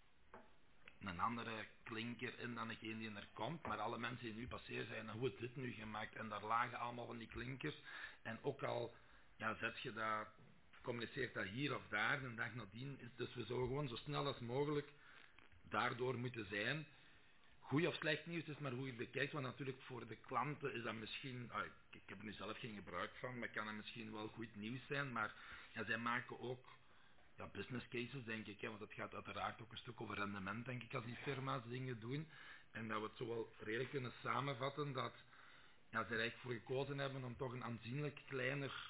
[SPEAKER 4] een andere klinker in dan degene die er komt, maar alle mensen die nu passeren zijn, hoe is dit nu gemaakt? En daar lagen allemaal van die klinkers. En ook al, ja, zet je dat, communiceert dat hier of daar, een dag nadien, is dus we zo gewoon zo snel als mogelijk daardoor moeten zijn. Goed of slecht nieuws is maar hoe je het bekijkt, want natuurlijk voor de klanten is dat misschien, ah, ik, ik heb er nu zelf geen gebruik van, maar kan het misschien wel goed nieuws zijn, maar ja, zij maken ook ja, business cases, denk ik, hè, want het gaat uiteraard ook een stuk over rendement, denk ik, als die firma's dingen doen. En dat we het zo wel redelijk kunnen samenvatten dat ja, ze er eigenlijk voor gekozen hebben om toch een aanzienlijk kleiner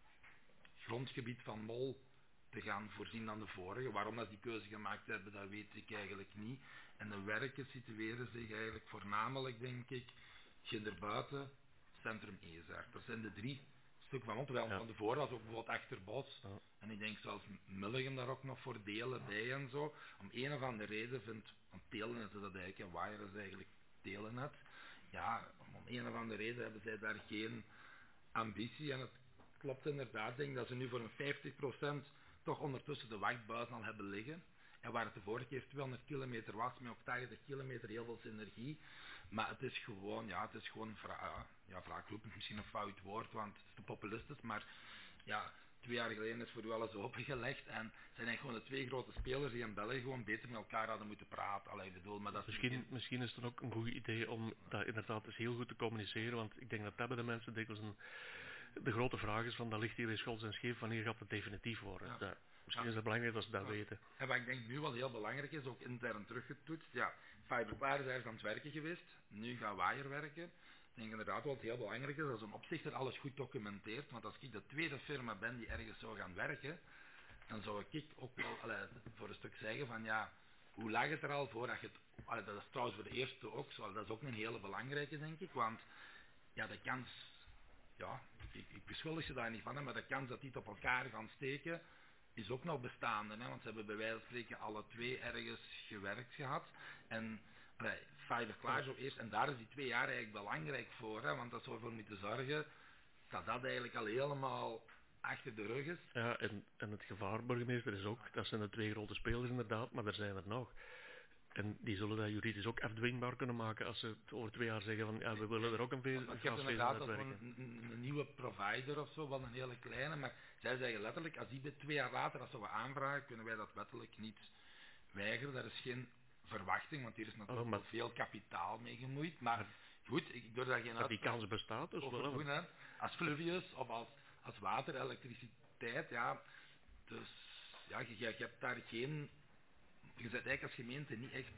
[SPEAKER 4] grondgebied van mol te gaan voorzien dan de vorige. Waarom dat die keuze gemaakt hebben, dat weet ik eigenlijk niet. En de werken situeren zich eigenlijk voornamelijk, denk ik, Ginderbuiten, Centrum Ezaert. Dat zijn de drie stukken van mol, terwijl
[SPEAKER 5] Ja.
[SPEAKER 4] van de voor was ook bijvoorbeeld Achterbos.
[SPEAKER 5] Ja.
[SPEAKER 4] En ik denk zelfs Mulligen daar ook nog voor delen bij en zo. Om een of andere reden vindt, want Telenet is dat eigenlijk, en Wire is eigenlijk Telenet. Ja, om een of andere reden hebben zij daar geen ambitie. En het klopt inderdaad, denk ik, dat ze nu voor een vijftig procent toch ondertussen de wachtbuizen al hebben liggen. En waar het de vorige keer tweehonderd kilometer was, met ook tachtig kilometer heel veel synergie. Maar het is gewoon, ja, het is gewoon, vra ja, wraakroep is misschien een fout woord, want het is te populistisch, maar ja, twee jaar geleden is voor u alles opengelegd en zijn eigenlijk gewoon de twee grote spelers die in België gewoon beter met elkaar hadden moeten praten. Allee, ik bedoel, maar dat is
[SPEAKER 5] Misschien,
[SPEAKER 4] niet-
[SPEAKER 5] misschien is het dan ook een goed idee om dat inderdaad eens heel goed te communiceren, want ik denk dat dat bij de mensen dikwijls een, de grote vraag is van, dat ligt hier weer schols en scheef, wanneer gaat het definitief worden?
[SPEAKER 4] Ja.
[SPEAKER 5] Dat, misschien
[SPEAKER 4] Ja.
[SPEAKER 5] is het belangrijk dat ze dat
[SPEAKER 4] Ja.
[SPEAKER 5] weten.
[SPEAKER 4] En wat ik denk nu wel heel belangrijk is, ook intern teruggetoetst, ja, Fiberklaar is ergens aan het werken geweest, nu gaat Wire werken. Ik denk inderdaad wat heel belangrijk is, dat zo'n opzichter alles goed documenteert, want als ik de tweede firma ben die ergens zou gaan werken, dan zou ik ook wel allee, voor een stuk zeggen van ja, hoe lag het er al voor dat je het, allee, dat is trouwens voor de eerste ook zo, dat is ook een hele belangrijke denk ik, want ja, de kans, ja, ik, ik beschuldig ze daar niet van, hè, maar de kans dat die het op elkaar gaan steken, is ook nog bestaande, hè, want ze hebben bij wijze van spreken alle twee ergens gewerkt gehad. En allee, Fiberklaar zo eerst, en daar is die twee jaar eigenlijk belangrijk voor, hè, want dat zou ervoor moeten zorgen dat dat eigenlijk al helemaal achter de rug is.
[SPEAKER 5] Ja, en, en het gevaar, burgemeester, is ook, dat zijn de twee grote spelers inderdaad, maar er zijn er nog. En die zullen dat juridisch ook afdwingbaar kunnen maken als ze het over twee jaar zeggen van ja, we willen er ook een
[SPEAKER 4] Want ik heb
[SPEAKER 5] glasvezel
[SPEAKER 4] inderdaad dat
[SPEAKER 5] uitwerken.
[SPEAKER 4] een, een, een nieuwe provider of zo, wel een hele kleine, maar zij zeggen letterlijk, als die twee jaar later dat zouden aanvragen, kunnen wij dat wettelijk niet weigeren. Er is geen verwachting, want hier is natuurlijk
[SPEAKER 5] Oh, maar-
[SPEAKER 4] wel veel kapitaal mee gemoeid, maar goed, ik durf daar geen
[SPEAKER 5] Dat die
[SPEAKER 4] uitspraak
[SPEAKER 5] kans bestaat dus
[SPEAKER 4] over
[SPEAKER 5] wel.
[SPEAKER 4] doen,
[SPEAKER 5] Hè.
[SPEAKER 4] hè. Als Fluvius of als, als water, elektriciteit, ja, dus ja, je, je, je hebt daar geen, je bent eigenlijk als gemeente niet echt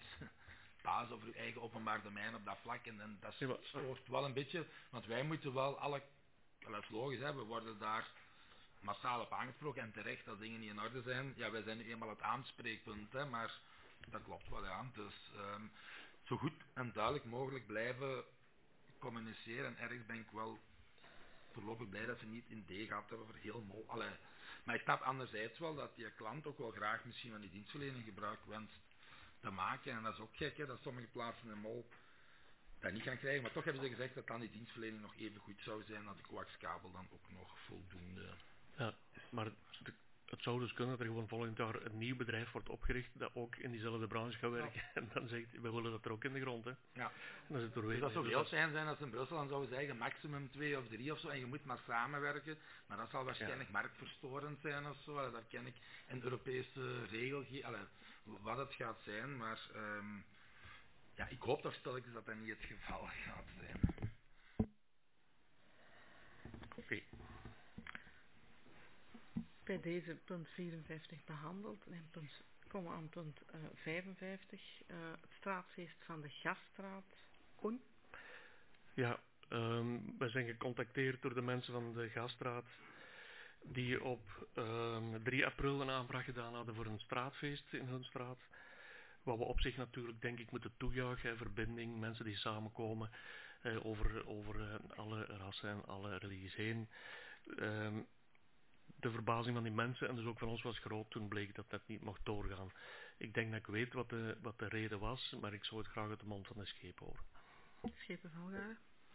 [SPEAKER 4] baas over je eigen openbaar domein op dat vlak en, en dat
[SPEAKER 5] Ja, maar-
[SPEAKER 4] stoort wel een beetje, want wij moeten wel alle, wel, dat is logisch, hè, we worden daar massaal op aangesproken en terecht als dingen niet in orde zijn. Ja, wij zijn nu eenmaal het aanspreekpunt, hè, maar dat klopt wel, ja. Dus um, zo goed en duidelijk mogelijk blijven communiceren en ergens ben ik wel voorlopig blij dat ze niet in D gehad hebben voor heel mol. Allee. Maar ik snap anderzijds wel dat die klant ook wel graag misschien van die dienstverlening gebruik wenst te maken. En dat is ook gek, hè, dat sommige plaatsen in mol dat niet gaan krijgen. Maar toch hebben ze gezegd dat dan die dienstverlening nog even goed zou zijn, dat de coaxkabel dan ook nog voldoende.
[SPEAKER 5] Ja, maar de- het zou dus kunnen dat er gewoon volgend jaar een nieuw bedrijf wordt opgericht dat ook in diezelfde branche gaat werken. En dan zegt hij, we willen dat er ook in de grond. Hè.
[SPEAKER 4] Ja.
[SPEAKER 5] En dan zit er weer.
[SPEAKER 4] Dus dat zou
[SPEAKER 5] Dus
[SPEAKER 4] heel fijn zijn als in Brussel dan zouden zeggen maximum twee of drie of zo en je moet maar samenwerken. Maar dat zal waarschijnlijk
[SPEAKER 5] Ja.
[SPEAKER 4] marktverstorend zijn of zo. Allee, daar ken ik een Europese regel, allee, wat het gaat zijn. Maar um, ja, ik hoop toch stilletjes dat dat niet het geval gaat zijn.
[SPEAKER 5] Oké.
[SPEAKER 1] P bij deze punt vierenvijftig behandeld. En punt, komen we aan punt uh, vijfenvijftig, uh, het straatfeest van de Gaststraat. Koen?
[SPEAKER 5] Ja, um, we zijn gecontacteerd door de mensen van de Gaststraat die op um, drie april een aanvraag gedaan hadden voor een straatfeest in hun straat. Wat we op zich natuurlijk denk ik moeten toejuichen, verbinding, mensen die samenkomen eh, over, over uh, alle rassen en alle religies heen. Um, de verbazing van die mensen en dus ook van ons was groot toen bleek dat dat niet mocht doorgaan. Ik denk dat ik weet wat de, wat de reden was, maar ik zou het graag uit de mond van de schepen horen.
[SPEAKER 1] Schepen van Garen?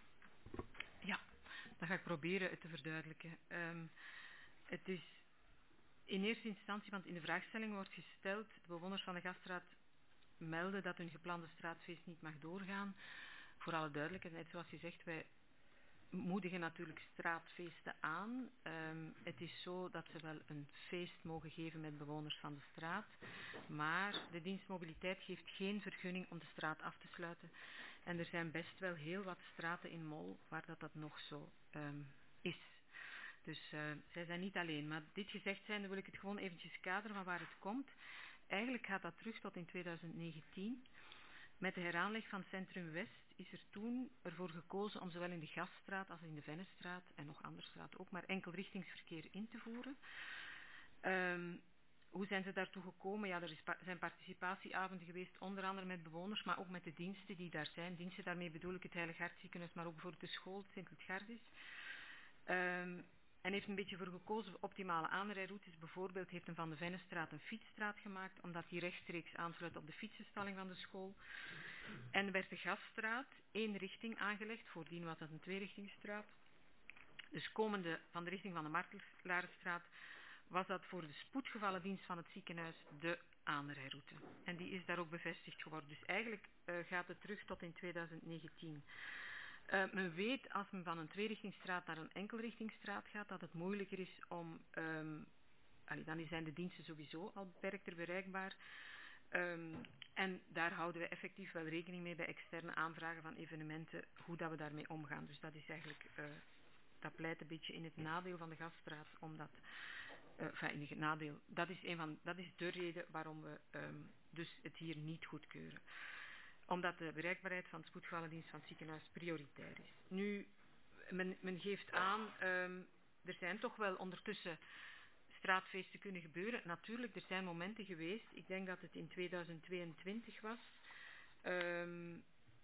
[SPEAKER 9] Ja, dat ga ik proberen het te verduidelijken. Um, het is in eerste instantie, want in de vraagstelling wordt gesteld, de bewoners van de Gaststraat melden dat hun geplande straatfeest niet mag doorgaan. Voor alle duidelijkheid, net zoals je zegt, wij moedigen natuurlijk straatfeesten aan. Um, het is zo dat ze wel een feest mogen geven met bewoners van de straat, maar de dienst mobiliteit geeft geen vergunning om de straat af te sluiten. En er zijn best wel heel wat straten in Mol waar dat, dat nog zo um, is. Dus uh, zij zijn niet alleen. Maar dit gezegd zijnde wil ik het gewoon eventjes kaderen van waar het komt. Eigenlijk gaat dat terug tot in tweeduizend negentien. Met de heraanleg van Centrum West is er toen ervoor gekozen om zowel in de Gaststraat als in de Vennestraat en nog andere straten ook maar enkelrichtingsverkeer in te voeren. Um, hoe zijn ze daartoe gekomen? Ja, er is pa- zijn participatieavonden geweest, onder andere met bewoners, maar ook met de diensten die daar zijn. Diensten, daarmee bedoel ik het Heilig Hart Ziekenhuis, maar ook bijvoorbeeld de school, het Sint-Ludgardis. Um, En heeft een beetje voor gekozen voor optimale aanrijroutes. Bijvoorbeeld heeft een Van de Vennestraat een fietsstraat gemaakt, omdat die rechtstreeks aansluit op de fietsenstalling van de school. En werd de Gaststraat één richting aangelegd, voordien was dat een tweerichtingsstraat. Dus komende van de richting van de Martelaarstraat was dat voor de spoedgevallendienst van het ziekenhuis de aanrijroute. En die is daar ook bevestigd geworden. Dus eigenlijk uh, gaat het terug tot in tweeduizend negentien. Uh, men weet als men van een tweerichtingsstraat naar een enkelrichtingsstraat gaat dat het moeilijker is om, um, allee, dan zijn de diensten sowieso al beperkter bereikbaar. Um, en daar houden we effectief wel rekening mee bij externe aanvragen van evenementen, hoe dat we daarmee omgaan. Dus dat is eigenlijk, uh, dat pleit een beetje in het nadeel van de Gaststraat, omdat, uh, enfin in het nadeel, dat is, een van, dat is de reden waarom we um, dus het hier niet goedkeuren. Omdat de bereikbaarheid van de spoedgevallendienst van het ziekenhuis prioritair is. Nu, men, men geeft aan, um, er zijn toch wel ondertussen straatfeesten kunnen gebeuren. Natuurlijk, er zijn momenten geweest, ik denk dat het in tweeduizend tweeëntwintig was, um,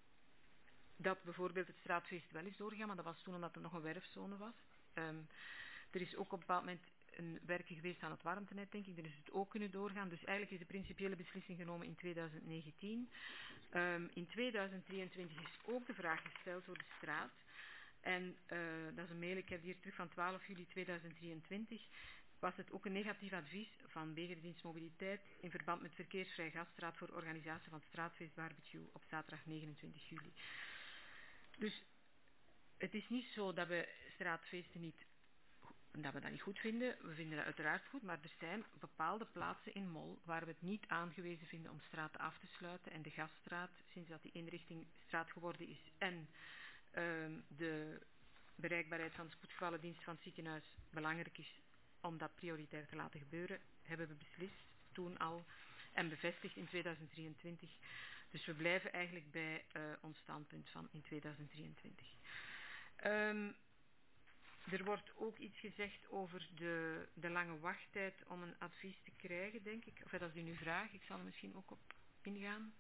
[SPEAKER 9] dat bijvoorbeeld het straatfeest wel is doorgegaan, maar dat was toen omdat er nog een werfzone was. Um, er is ook op een bepaald moment een werken geweest aan het warmtenet, denk ik. Dan is het ook kunnen doorgaan. Dus eigenlijk is de principiële beslissing genomen in tweeduizend negentien. Um, in tweeduizend drieëntwintig is ook de vraag gesteld door de straat. En uh, dat is een mail, ik heb hier terug van twaalf juli tweeduizend drieëntwintig. Was het ook een negatief advies van Beger Dienst Mobiliteit in verband met verkeersvrij Gaststraat voor organisatie van het straatfeest barbecue op zaterdag negenentwintig juli. Dus het is niet zo dat we straatfeesten niet dat we dat niet goed vinden. We vinden dat uiteraard goed, maar er zijn bepaalde plaatsen in Mol waar we het niet aangewezen vinden om straten af te sluiten. En de Gaststraat, sinds dat die eenrichtingstraat geworden is en um, de bereikbaarheid van de spoedgevallendienst van het ziekenhuis belangrijk is om dat prioritair te laten gebeuren, hebben we beslist toen al en bevestigd in tweeduizend drieëntwintig. Dus we blijven eigenlijk bij uh, ons standpunt van in tweeduizend drieëntwintig. Um, Er wordt ook iets gezegd over de, de lange wachttijd om een advies te krijgen, denk ik. Of dat is nu uw vraag, ik zal er misschien ook op ingaan.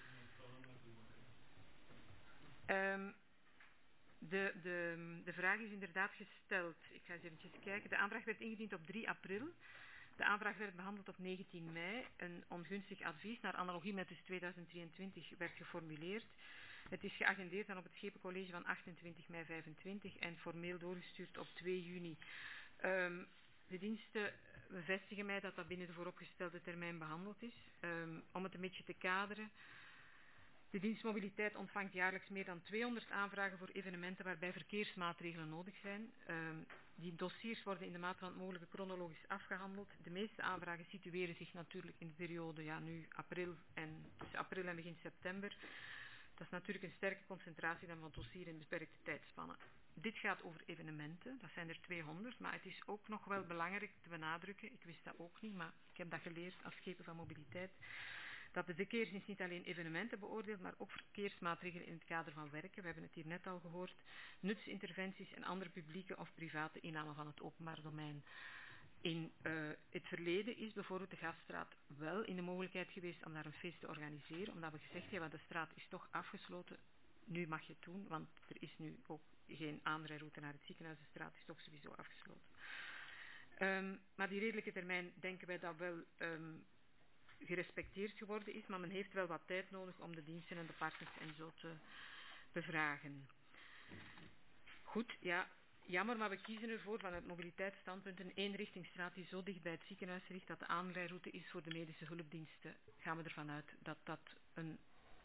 [SPEAKER 9] Um, de, de, de vraag is inderdaad gesteld. Ik ga eens eventjes kijken. De aanvraag werd ingediend op drie april. De aanvraag werd behandeld op negentien mei. Een ongunstig advies, naar analogie met dus tweeduizend drieëntwintig, werd geformuleerd. Het is geagendeerd dan op het Schepencollege van achtentwintig mei vijfentwintig en formeel doorgestuurd op twee juni. Um, de diensten bevestigen mij dat dat binnen de vooropgestelde termijn behandeld is. Um, om het een beetje te kaderen. De dienst Mobiliteit ontvangt jaarlijks meer dan tweehonderd aanvragen voor evenementen waarbij verkeersmaatregelen nodig zijn. Um, die dossiers worden in de mate van het mogelijke chronologisch afgehandeld. De meeste aanvragen situeren zich natuurlijk in de periode ja, nu april en, tussen april en begin september. Dat is natuurlijk een sterke concentratie dan van dossier in beperkte tijdspannen. Dit gaat over evenementen, dat zijn er tweehonderd, maar het is ook nog wel belangrijk te benadrukken, ik wist dat ook niet, maar ik heb dat geleerd als schepen van mobiliteit, dat de verkeersdienst niet alleen evenementen beoordeelt, maar ook verkeersmaatregelen in het kader van werken. We hebben het hier net al gehoord, nutsinterventies en andere publieke of private inname van het openbaar domein. In uh, het verleden is bijvoorbeeld de Gaststraat wel in de mogelijkheid geweest om daar een feest te organiseren, omdat we gezegd hebben, de straat is toch afgesloten, nu mag je het doen, want er is nu ook geen aanrijroute naar het ziekenhuis, de straat is toch sowieso afgesloten. Um, maar die redelijke termijn denken wij dat wel um, gerespecteerd geworden is, maar men heeft wel wat tijd nodig om de diensten en de partners en zo te bevragen. Goed, ja, jammer, maar we kiezen ervoor vanuit mobiliteitsstandpunt een eenrichtingsstraat die zo dicht bij het ziekenhuis ligt dat de aanrijroute is voor de medische hulpdiensten. Gaan we ervan uit dat dat een,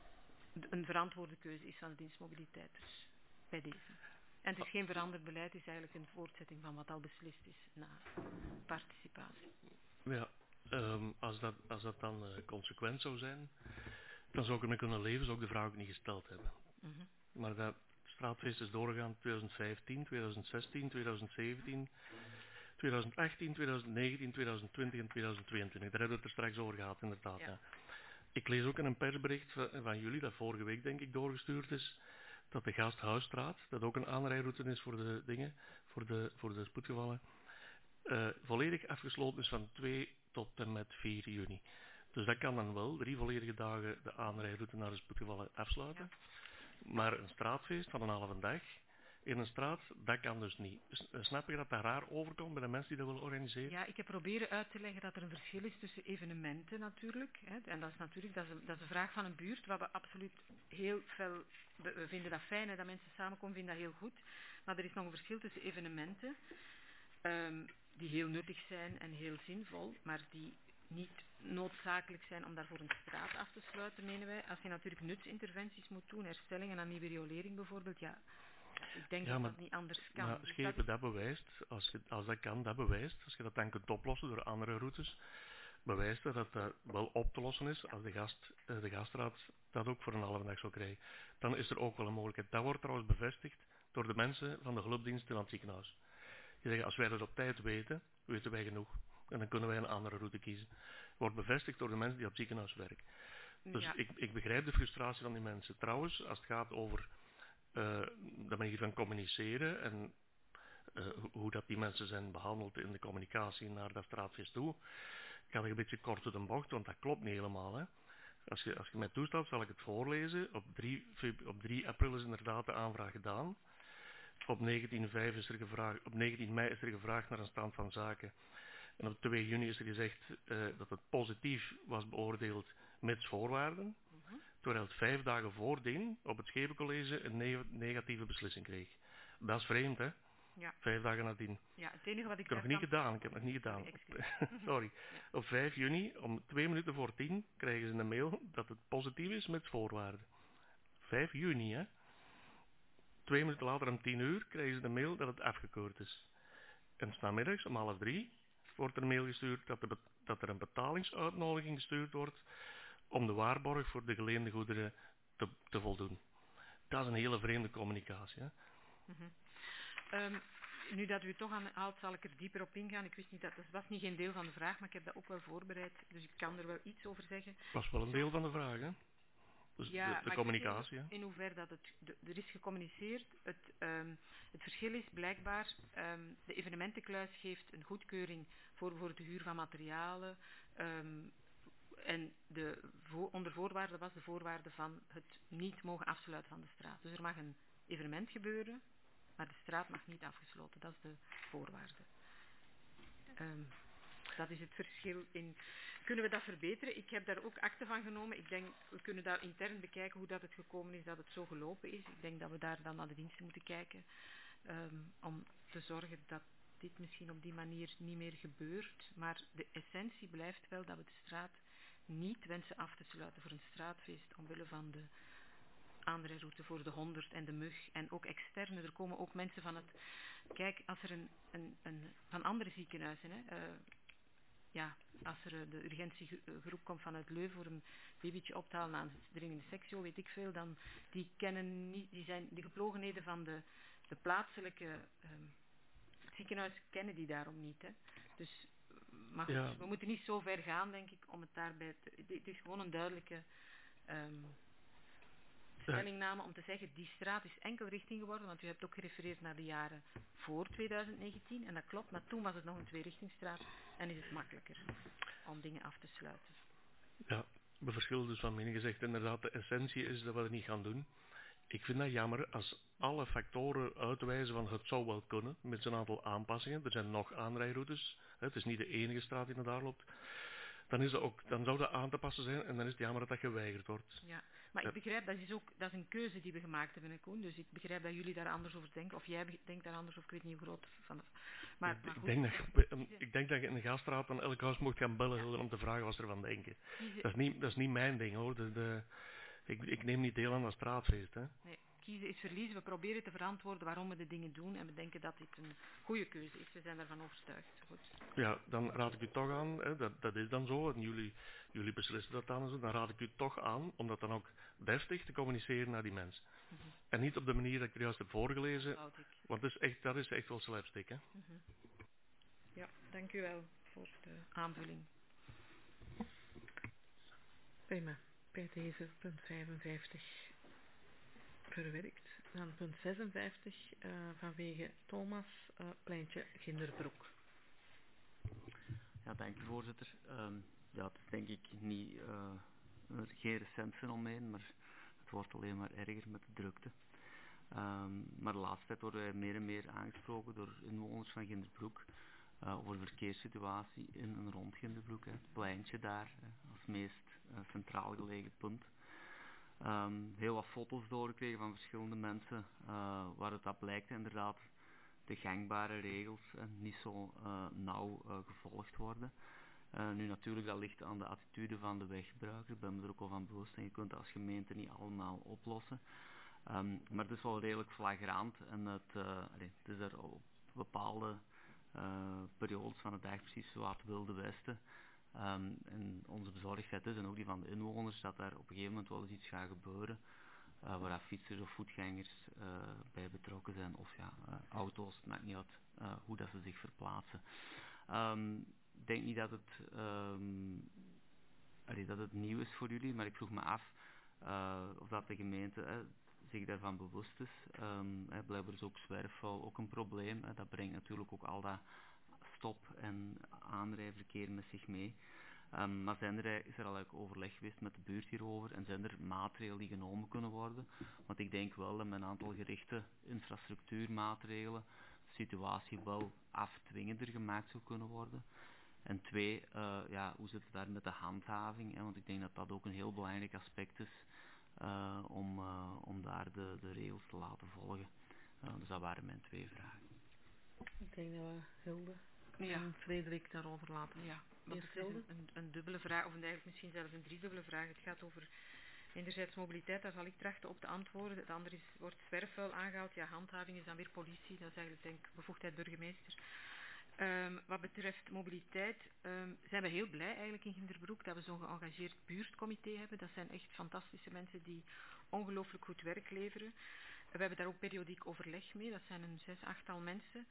[SPEAKER 9] een verantwoorde keuze is van de dienst mobiliteit. Dus bij deze. En het is geen veranderd beleid, het is eigenlijk een voortzetting van wat al beslist is na participatie.
[SPEAKER 5] Ja, um, als, dat, als dat dan uh, consequent zou zijn, dan zou ik ermee kunnen leven, zou ik de vraag ook niet gesteld hebben.
[SPEAKER 9] Mm-hmm.
[SPEAKER 5] Maar dat straatfeest is doorgegaan twintig vijftien, twintig zestien, twintig zeventien, twintig achttien, twintig negentien, twintig twintig en twintig tweeëntwintig. Daar hebben we het er straks over gehad, inderdaad. Ja. Ja. Ik lees ook in een persbericht van, van jullie, dat vorige week denk ik doorgestuurd is, dat de Gasthuisstraat, dat ook een aanrijroute is voor de dingen, voor de, voor de spoedgevallen, uh, volledig afgesloten is van twee tot en met vier juni. Dus dat kan dan wel, drie volledige dagen de aanrijroute naar de spoedgevallen afsluiten. Ja. Maar een straatfeest van een halve dag in een straat, dat kan dus niet. Snap je dat dat raar overkomt bij de mensen die dat willen organiseren?
[SPEAKER 9] Ja, ik heb proberen uit te leggen dat er een verschil is tussen evenementen natuurlijk. Hè, en dat is natuurlijk dat is, een, dat is een vraag van een buurt waar we absoluut heel veel... We vinden dat fijn, hè, dat mensen samenkomen, vinden dat heel goed. Maar er is nog een verschil tussen evenementen um, die heel nuttig zijn en heel zinvol, maar die niet noodzakelijk zijn om daarvoor een straat af te sluiten, menen wij. Als je natuurlijk nutsinterventies moet doen, herstellingen aan die riolering bijvoorbeeld, ja, ik denk
[SPEAKER 5] ja,
[SPEAKER 9] dat
[SPEAKER 5] maar,
[SPEAKER 9] dat niet anders kan.
[SPEAKER 5] Maar
[SPEAKER 9] dus
[SPEAKER 5] schepen,
[SPEAKER 9] dat,
[SPEAKER 5] dat bewijst, als, je, als dat kan, dat bewijst, als je dat dan kunt oplossen door andere routes, bewijst dat dat uh, wel op te lossen is, als de, gast, uh, de gastraad dat ook voor een halve dag zou krijgen. Dan is er ook wel een mogelijkheid. Dat wordt trouwens bevestigd door de mensen van de hulpdiensten aan het ziekenhuis. Die zeggen, als wij dat op tijd weten, weten wij genoeg. En dan kunnen wij een andere route kiezen. Wordt bevestigd door de mensen die op het ziekenhuis werken. Dus
[SPEAKER 9] ja.
[SPEAKER 5] ik, ik begrijp de frustratie van die mensen. Trouwens, als het gaat over uh, de manier van communiceren en uh, hoe dat die mensen zijn behandeld in de communicatie naar dat straatfeest toe, ga ik een beetje kort door de bocht, want dat klopt niet helemaal. Hè. Als je, als je mij toestaat, zal ik het voorlezen. Op drie april is inderdaad de aanvraag gedaan. Op negentien vijf is er gevraagd, op negentien mei is er gevraagd naar een stand van zaken. En op twee juni is er gezegd uh, dat het positief was beoordeeld mits voorwaarden. Mm-hmm. Terwijl het vijf dagen voordien op het Schepencollege een ne- negatieve beslissing kreeg. Dat is vreemd, hè?
[SPEAKER 9] Ja.
[SPEAKER 5] Vijf dagen nadien.
[SPEAKER 9] Ja, het enige wat ik
[SPEAKER 5] Ik heb het nog niet gedaan, ik heb het nog niet gedaan.
[SPEAKER 9] Sorry.
[SPEAKER 5] Sorry.
[SPEAKER 9] Ja.
[SPEAKER 5] Op vijf juni, om twee minuten voor tien, krijgen ze een mail dat het positief is met voorwaarden. vijf juni, hè? Twee minuten later, om tien uur, krijgen ze de mail dat het afgekeurd is. En 's namiddags om half drie wordt er een mail gestuurd dat er, be- dat er een betalingsuitnodiging gestuurd wordt om de waarborg voor de geleende goederen te, te voldoen. Dat is een hele vreemde communicatie. Hè?
[SPEAKER 9] Mm-hmm. Um, nu dat u het toch aanhaalt, zal ik er dieper op ingaan. Ik wist niet dat, dat was niet geen deel van de vraag, maar ik heb dat ook wel voorbereid, dus ik kan er wel iets over zeggen.
[SPEAKER 5] Dat was wel een deel van de vraag, hè? Dus
[SPEAKER 9] ja,
[SPEAKER 5] de, de communicatie.
[SPEAKER 9] In, in hoeverre dat het, de, er is gecommuniceerd. Het, um, het verschil is blijkbaar, um, de evenementenkluis geeft een goedkeuring voor, voor de huur van materialen. Um, en de, vo, onder voorwaarde was de voorwaarde van het niet mogen afsluiten van de straat. Dus er mag een evenement gebeuren, maar de straat mag niet afgesloten. Dat is de voorwaarde. Um, Dat is het verschil in... Kunnen we dat verbeteren? Ik heb daar ook akte van genomen. Ik denk, we kunnen daar intern bekijken hoe dat het gekomen is dat het zo gelopen is. Ik denk dat we daar dan naar de diensten moeten kijken. Um, om te zorgen dat dit misschien op die manier niet meer gebeurt. Maar de essentie blijft wel dat we de straat niet wensen af te sluiten voor een straatfeest. Omwille van de aanrijroute voor de honderd en de mug. En ook externe. Er komen ook mensen van het... Kijk, als er een... een, een van andere ziekenhuizen... Hè, uh, ja, als er uh, de urgentiegroep komt vanuit Leuven voor een babytje op te halen na een dringende sectio, weet ik veel, dan die kennen niet, die zijn de geplogenheden van de, de plaatselijke um, ziekenhuis kennen die daarom niet. Hè. Dus, maar goed, ja. we moeten niet zo ver gaan, denk ik, om het daarbij te... Het is gewoon een duidelijke um, stellingname om te zeggen, die straat is enkel richting geworden, want u hebt ook gerefereerd naar de jaren voor twintig negentien, en dat klopt, maar toen was het nog een tweerichtingsstraat en is het makkelijker om dingen af te sluiten.
[SPEAKER 5] Ja, we verschillen dus van mening gezegd. Inderdaad, de essentie is dat we het niet gaan doen. Ik vind dat jammer als alle factoren uitwijzen van het zou wel kunnen, met een aantal aanpassingen. Er zijn nog aanrijroutes, het is niet de enige straat die naar daar loopt. Dan, is dat ook, dan zou dat aan te passen zijn en dan is het jammer dat dat geweigerd wordt.
[SPEAKER 9] Ja, maar ik begrijp, dat is ook dat is een keuze die we gemaakt hebben, Koen. Dus ik begrijp dat jullie daar anders over denken, of jij denkt daar anders over, ik weet niet hoe groot van de... Maar,
[SPEAKER 5] ik,
[SPEAKER 9] maar goed,
[SPEAKER 5] ik, denk dat je, ik denk dat je in de gasstraat aan elk huis moet gaan bellen ja. om te vragen wat ze ervan denken.
[SPEAKER 9] Kiezen,
[SPEAKER 5] dat, is niet, dat is niet mijn ding hoor. De, de, ik, ik neem niet deel aan dat straatfeest. Hè.
[SPEAKER 9] Nee. Kiezen is verliezen. We proberen te verantwoorden waarom we de dingen doen en we denken dat dit een goede keuze is. We zijn daarvan overtuigd. Goed.
[SPEAKER 5] Ja, dan raad ik u toch aan, hè, dat, dat is dan zo, en jullie, jullie beslissen dat dan, dan raad ik u toch aan om dat dan ook deftig te communiceren naar die mensen. Mm-hmm. En niet op de manier dat ik er juist heb voorgelezen, want dat is echt, dat is echt wel slapstick. Hè?
[SPEAKER 9] Mm-hmm. Ja, dank u wel voor de aanvulling.
[SPEAKER 1] Prima. Bij deze punt vijfenvijftig. Verwerkt. Dan punt zesenvijftig uh, vanwege Thomas, uh, pleintje Ginderbroek.
[SPEAKER 10] Ja, dank u voorzitter. Um, ja, het is denk ik niet, uh, geen recent fenomeen, maar het wordt alleen maar erger met de drukte. Um, maar de laatste tijd worden wij meer en meer aangesproken door inwoners van Ginderbroek uh, over de verkeerssituatie in en rond Ginderbroek. Hè. Het pleintje daar, hè, als meest uh, centraal gelegen punt. Um, heel wat foto's doorgekregen van verschillende mensen uh, waar het op blijkt inderdaad de gangbare regels uh, niet zo uh, nauw uh, gevolgd worden. Uh, nu natuurlijk dat ligt aan de attitude van de weggebruiker, ik ben me er ook al van bewust en je kunt dat als gemeente niet allemaal oplossen. Um, maar het is wel redelijk flagrant en het, uh, allee, het is er op bepaalde uh, periodes van de dag precies zo het wilde westen. Um, en onze bezorgdheid is, en ook die van de inwoners, dat daar op een gegeven moment wel eens iets gaat gebeuren uh, waar fietsers of voetgangers uh, bij betrokken zijn, of ja, uh, auto's, het maakt niet uit uh, hoe dat ze zich verplaatsen. Um, ik denk niet dat het, um, allee, dat het nieuw is voor jullie, maar ik vroeg me af uh, of dat de gemeente uh, zich daarvan bewust is. Um, uh, blijkbaar is ook zwerfvuil ook een probleem. Uh, dat brengt natuurlijk ook al dat stop- en aanrijverkeer met zich mee. Um, maar zijn er, is er al overleg geweest met de buurt hierover en zijn er maatregelen die genomen kunnen worden? Want ik denk wel dat met een aantal gerichte infrastructuurmaatregelen de situatie wel afdwingender gemaakt zou kunnen worden. En twee, uh, ja, hoe zit het daar met de handhaving? Hè? Want ik denk dat dat ook een heel belangrijk aspect is uh, om, uh, om daar de, de regels te laten volgen. Uh, dus dat waren mijn twee vragen.
[SPEAKER 1] Ik denk dat we Hilde
[SPEAKER 9] ja.
[SPEAKER 1] en Frederik daarover laten.
[SPEAKER 9] Ja, want het is een, een, een dubbele vraag, of eigenlijk misschien zelfs een driedubbele vraag. Het gaat over enerzijds mobiliteit, daar zal ik trachten op te antwoorden. Het andere is, wordt zwerfvuil aangehaald. Ja, handhaving is dan weer politie, dat is eigenlijk denk ik bevoegdheid burgemeester. Um, wat betreft mobiliteit um, zijn we heel blij eigenlijk in Ginderbroek dat we zo'n geëngageerd buurtcomité hebben. Dat zijn echt fantastische mensen die ongelooflijk goed werk leveren. We hebben daar ook periodiek overleg mee, dat zijn een zes, achttal mensen.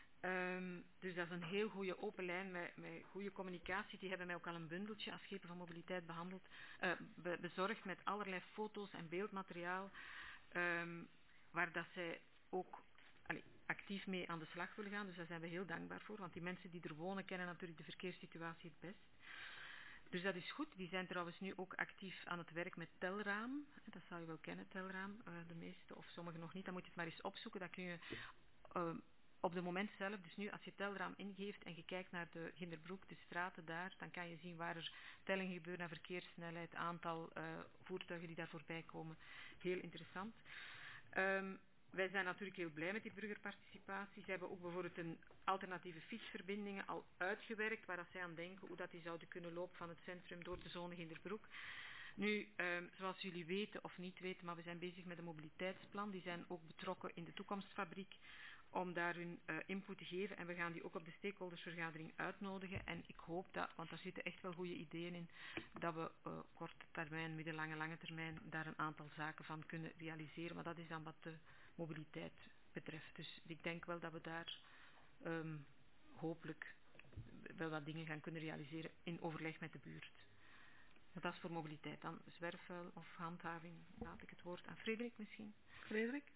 [SPEAKER 9] Um, dus dat is een heel goede open lijn met, met goede communicatie. Die hebben mij ook al een bundeltje als schepen van mobiliteit behandeld, uh, be, bezorgd met allerlei foto's en beeldmateriaal. Um, waar dat zij ook allee, actief mee aan de slag willen gaan. Dus daar zijn we heel dankbaar voor. Want die mensen die er wonen kennen natuurlijk de verkeerssituatie het best. Dus dat is goed. Die zijn trouwens nu ook actief aan het werk met Telraam. Dat zou je wel kennen, Telraam. Uh, de meeste of sommigen nog niet. Dan moet je het maar eens opzoeken. Dat kun je uh, op het moment zelf, dus nu als je Telraam ingeeft en je kijkt naar de Ginderbroek, de straten daar, dan kan je zien waar er tellingen gebeuren naar verkeerssnelheid, aantal uh, voertuigen die daar voorbij komen. Heel interessant. Um, Wij zijn natuurlijk heel blij met die burgerparticipatie. Ze hebben ook bijvoorbeeld een alternatieve fietsverbindingen al uitgewerkt, waar dat zij aan denken hoe dat die zouden kunnen lopen van het centrum door de zone Ginderbroek. Nu, um, zoals jullie weten of niet weten, maar we zijn bezig met een mobiliteitsplan. Die zijn ook betrokken in de toekomstfabriek om daar hun uh, input te geven. En we gaan die ook op de stakeholdersvergadering uitnodigen. En ik hoop dat, want daar zitten echt wel goede ideeën in, dat we uh, korte termijn, middellange, lange termijn daar een aantal zaken van kunnen realiseren. Maar dat is dan wat de mobiliteit betreft. Dus ik denk wel dat we daar um, hopelijk wel wat dingen gaan kunnen realiseren in overleg met de buurt. Dat is voor mobiliteit. Dan zwerfvuil of handhaving, laat ik het woord aan Frederik misschien. Frederik?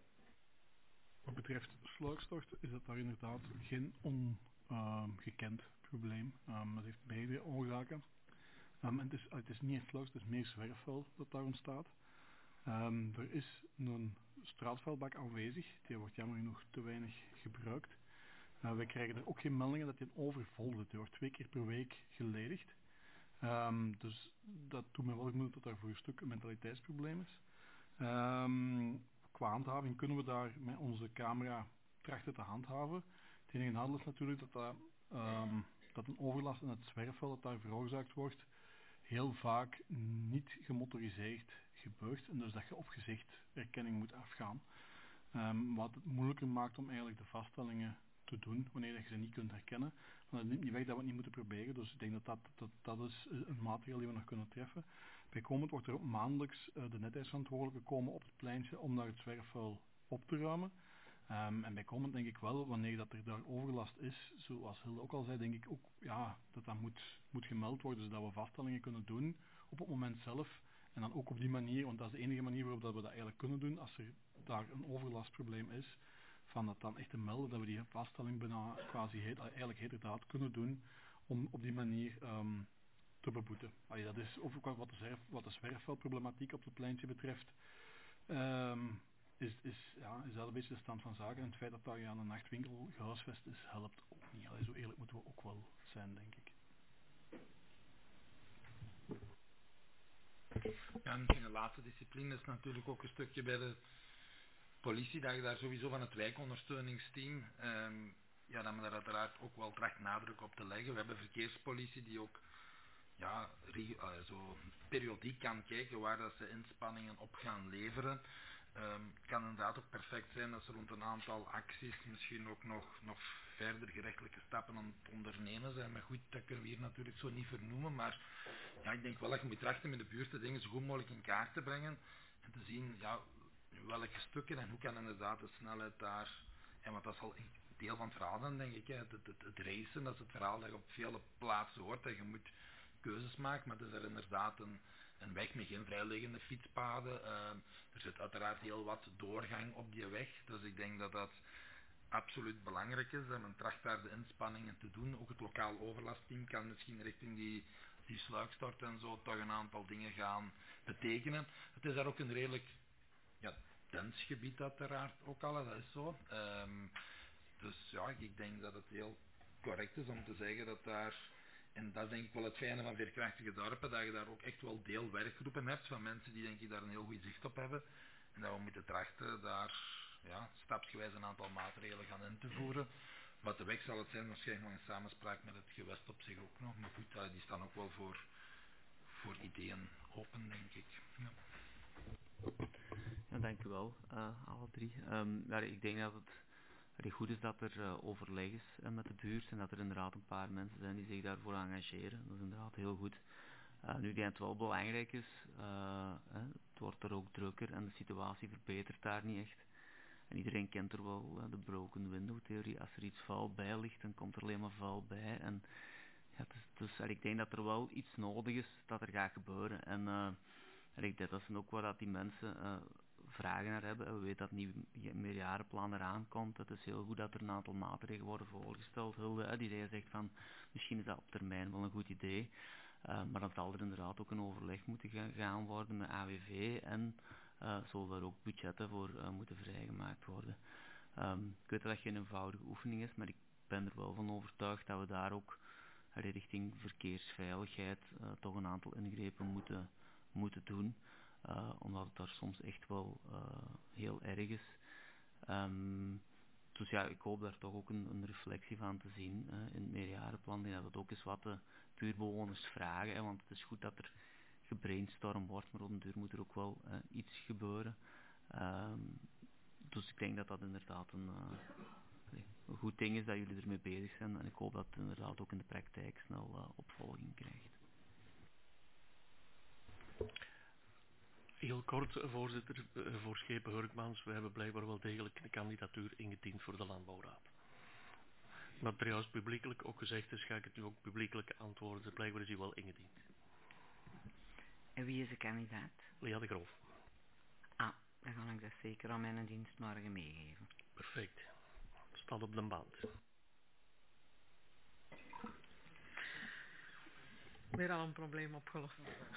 [SPEAKER 8] Wat betreft sluikstort is dat daar inderdaad geen ongekend uh, probleem. Um, dat heeft beide oorzaken. Um, en het, is, het is niet echt sluikstort, het is meer zwerfvuil dat daar ontstaat. Um, er is een straatvuilbak aanwezig, die wordt jammer genoeg te weinig gebruikt. Uh, wij krijgen er ook geen meldingen dat die overvol zit, die wordt twee keer per week geledigd. Um, dus dat doet me wel vermoeden dat daar voor een stuk een mentaliteitsprobleem is. Um, qua handhaving kunnen we daar met onze camera trachten te handhaven. Het enige nadeel is natuurlijk dat, dat, um, dat een overlast in het zwerfvuil dat daar veroorzaakt wordt heel vaak niet gemotoriseerd gebeurt en dus dat je op gezicht erkenning moet afgaan. Um, wat het moeilijker maakt om eigenlijk de vaststellingen te doen wanneer je ze niet kunt herkennen. Maar dat neemt niet weg dat we het niet moeten proberen, dus ik denk dat dat, dat, dat is een maatregel die we nog kunnen treffen. Bijkomend wordt er ook maandelijks uh, de netheidsverantwoordelijken komen op het pleintje om daar het zwerfvuil op te ruimen. Um, en bijkomend denk ik wel, wanneer dat er daar overlast is, zoals Hilde ook al zei, denk ik ook ja, dat dat moet, moet gemeld worden, zodat we vaststellingen kunnen doen op het moment zelf. En dan ook op die manier, want dat is de enige manier waarop dat we dat eigenlijk kunnen doen, als er daar een overlastprobleem is, van dat dan echt te melden, dat we die vaststelling bijna quasi heet, eigenlijk heterdaad kunnen doen, om op die manier um, te beboeten. Allee, dat is ook wat de, zwerf, wat de zwerfvuilproblematiek op het pleintje betreft, um, is, is, ja, is dat een beetje de stand van zaken. En het feit dat daar aan een nachtwinkel gehuisvest is, helpt ook niet. Allee, zo eerlijk moeten we ook wel zijn, denk ik.
[SPEAKER 4] Ja, en de laatste discipline is natuurlijk ook een stukje bij de politie, dat je daar sowieso van het wijkondersteuningsteam, um, ja, dat we daar uiteraard ook wel tracht nadruk op te leggen. We hebben verkeerspolitie die ook ja, uh, zo periodiek kan kijken waar dat ze inspanningen op gaan leveren. Um, het kan inderdaad ook perfect zijn dat ze rond een aantal acties misschien ook nog, nog verder gerechtelijke stappen aan het ondernemen zijn. Maar goed, dat kunnen we hier natuurlijk zo niet vernoemen. Maar ja, ik denk wel dat je moet trachten met de buurt de dingen zo goed mogelijk in kaart te brengen. En te zien ja, welke stukken en hoe kan inderdaad de snelheid daar... En want dat zal een deel van het verhaal zijn, denk ik. Hè. Het, het, het, het racen, dat is het verhaal dat je op vele plaatsen hoort. Dat je moet keuzes maken, maar het is er inderdaad een... Een weg met geen vrijliggende fietspaden. Uh, er zit uiteraard heel wat doorgang op die weg. Dus ik denk dat dat absoluut belangrijk is. Dat men tracht daar de inspanningen te doen. Ook het lokaal overlastteam kan misschien richting die, die sluikstort en zo toch een aantal dingen gaan betekenen. Het is daar ook een redelijk ja, dens gebied uiteraard ook al. Dat is zo. Um, dus ja, ik denk dat het heel correct is om te zeggen dat daar... En dat is denk ik wel het fijne van veerkrachtige dorpen, dat je daar ook echt wel deelwerkgroepen hebt van mensen die denk ik daar een heel goed zicht op hebben. En dat we moeten trachten daar ja, stapsgewijs een aantal maatregelen gaan in te voeren. Wat de weg zal het zijn, waarschijnlijk nog in samenspraak met het gewest op zich ook nog. Maar goed, die staan ook wel voor, voor ideeën open, denk ik. Ja.
[SPEAKER 10] Ja, dank u wel, uh, alle drie. Um, ja, ik denk dat het Het goed is dat er uh, overleg is uh, met de buurt en dat er inderdaad een paar mensen zijn die zich daarvoor engageren. Dat is inderdaad heel goed. Uh, nu, ik denk dat het wel belangrijk is, uh, hè, het wordt er ook drukker en de situatie verbetert daar niet echt. En iedereen kent er wel uh, de broken window theorie. Als er iets vuil bij ligt, dan komt er alleen maar vuil bij. En, ja, dus, dus uh, ik denk dat er wel iets nodig is dat er gaat gebeuren. En, uh, en ik denk dat is ook waar dat die mensen... Uh, vragen naar hebben. We weten dat nieuw meerjarenplan eraan komt. Het is heel goed dat er een aantal maatregelen worden voorgesteld. Hilde, die jij zegt van misschien is dat op termijn wel een goed idee. Uh, maar dan zal er inderdaad ook een overleg moeten gaan worden met A W V en uh, zullen er ook budgetten voor uh, moeten vrijgemaakt worden. Um, ik weet dat dat geen eenvoudige oefening is, maar ik ben er wel van overtuigd dat we daar ook richting verkeersveiligheid uh, toch een aantal ingrepen moeten, moeten doen. Uh, omdat het daar soms echt wel uh, heel erg is. Um, dus ja, ik hoop daar toch ook een, een reflectie van te zien uh, in het meerjarenplan. Dat het ook eens wat de buurtbewoners vragen. Hè, want het is goed dat er gebrainstormd wordt, maar op een duur moet er ook wel uh, iets gebeuren. Um, dus ik denk dat dat inderdaad een, uh, een goed ding is dat jullie ermee bezig zijn en ik hoop dat het inderdaad ook in de praktijk snel uh, opvolging krijgt.
[SPEAKER 5] Heel kort, voorzitter, voor Schepen Hurkmans. We hebben blijkbaar wel degelijk een kandidatuur ingediend voor de Landbouwraad. Wat er juist publiekelijk ook gezegd is, ga ik het nu ook publiekelijk antwoorden. Blijkbaar is hij wel ingediend.
[SPEAKER 7] En wie is de kandidaat?
[SPEAKER 5] Lea de Groof.
[SPEAKER 7] Ah, dan ga ik dat zeker aan mijn dienst morgen meegeven.
[SPEAKER 5] Perfect. Staat op de band.
[SPEAKER 1] Weer al een probleem opgelost.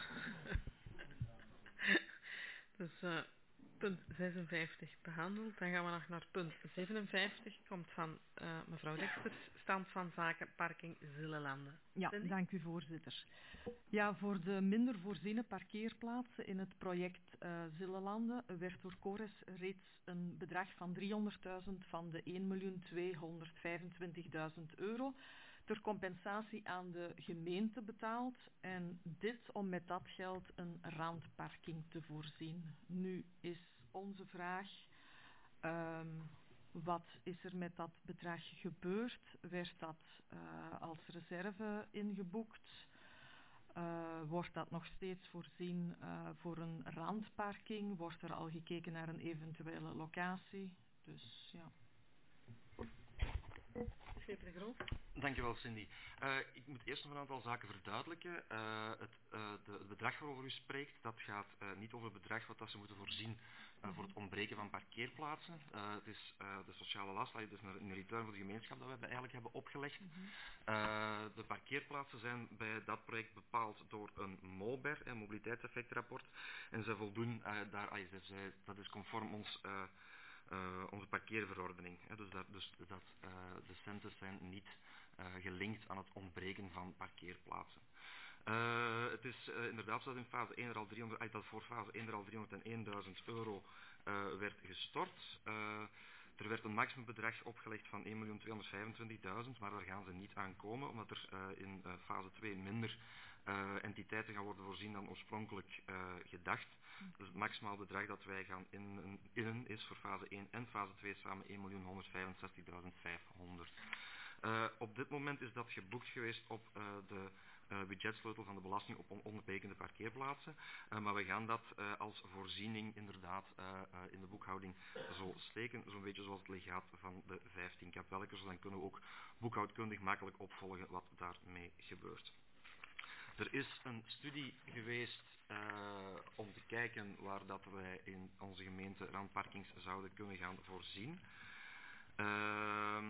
[SPEAKER 1] Dus uh, punt zesenvijftig behandeld. Dan gaan we nog naar punt zevenenvijftig. Komt van uh, mevrouw Dexters. Stand van zaken parking Zillelanden.
[SPEAKER 11] Ja,
[SPEAKER 1] Cindy?
[SPEAKER 11] dank u voorzitter. Ja, voor de minder voorziene parkeerplaatsen in het project uh, Zillelanden werd door Cores reeds een bedrag van driehonderdduizend van de één miljoen tweehonderdvijfentwintigduizend euro ter compensatie aan de gemeente betaald en dit om met dat geld een randparking te voorzien. Nu is onze vraag, um, wat is er met dat bedrag gebeurd? Werd dat uh, als reserve ingeboekt? Uh, wordt dat nog steeds voorzien uh, voor een randparking? Wordt er al gekeken naar een eventuele locatie? Dus ja.
[SPEAKER 1] Schepen de Groof.
[SPEAKER 6] Dankjewel Cindy. Uh, ik moet eerst nog een aantal zaken verduidelijken. Uh, het, uh, de, het bedrag waarover u spreekt, dat gaat uh, niet over het bedrag wat dat ze moeten voorzien uh, voor het ontbreken van parkeerplaatsen. Uh, het is uh, de sociale last, dus een return voor de gemeenschap dat we eigenlijk hebben opgelegd.
[SPEAKER 11] Mm-hmm.
[SPEAKER 6] Uh, de parkeerplaatsen zijn bij dat project bepaald door een MOBER, een mobiliteitseffectrapport. En ze voldoen uh, daar, uh, ze, dat is conform ons... Uh, Uh, onze parkeerverordening. Hè, dus dat, dus dat uh, de centen zijn niet uh, gelinkt aan het ontbreken van parkeerplaatsen. Uh, het is uh, inderdaad zo dat in fase één er al driehonderd, dat voor fase één er al driehonderdéénduizend euro uh, werd gestort. Uh, er werd een maximumbedrag opgelegd van één miljoen tweehonderdvijfentwintigduizend, maar daar gaan ze niet aan komen, omdat er uh, in uh, fase twee minder uh, entiteiten gaan worden voorzien dan oorspronkelijk uh, gedacht. Dus het maximaal bedrag dat wij gaan innen, innen is voor fase één en fase twee samen één miljoen honderdvijfenzestigduizend vijfhonderd. Uh, op dit moment is dat geboekt geweest op uh, de uh, budgetsleutel van de belasting op onberekende parkeerplaatsen. Uh, maar we gaan dat uh, als voorziening inderdaad uh, uh, in de boekhouding zo steken, zo'n beetje zoals het legaat van de vijftien kapwelkers. Dus dan kunnen we ook boekhoudkundig makkelijk opvolgen wat daarmee gebeurt. Er is een studie geweest uh, om te kijken waar dat wij in onze gemeente randparkings zouden kunnen gaan voorzien. Uh,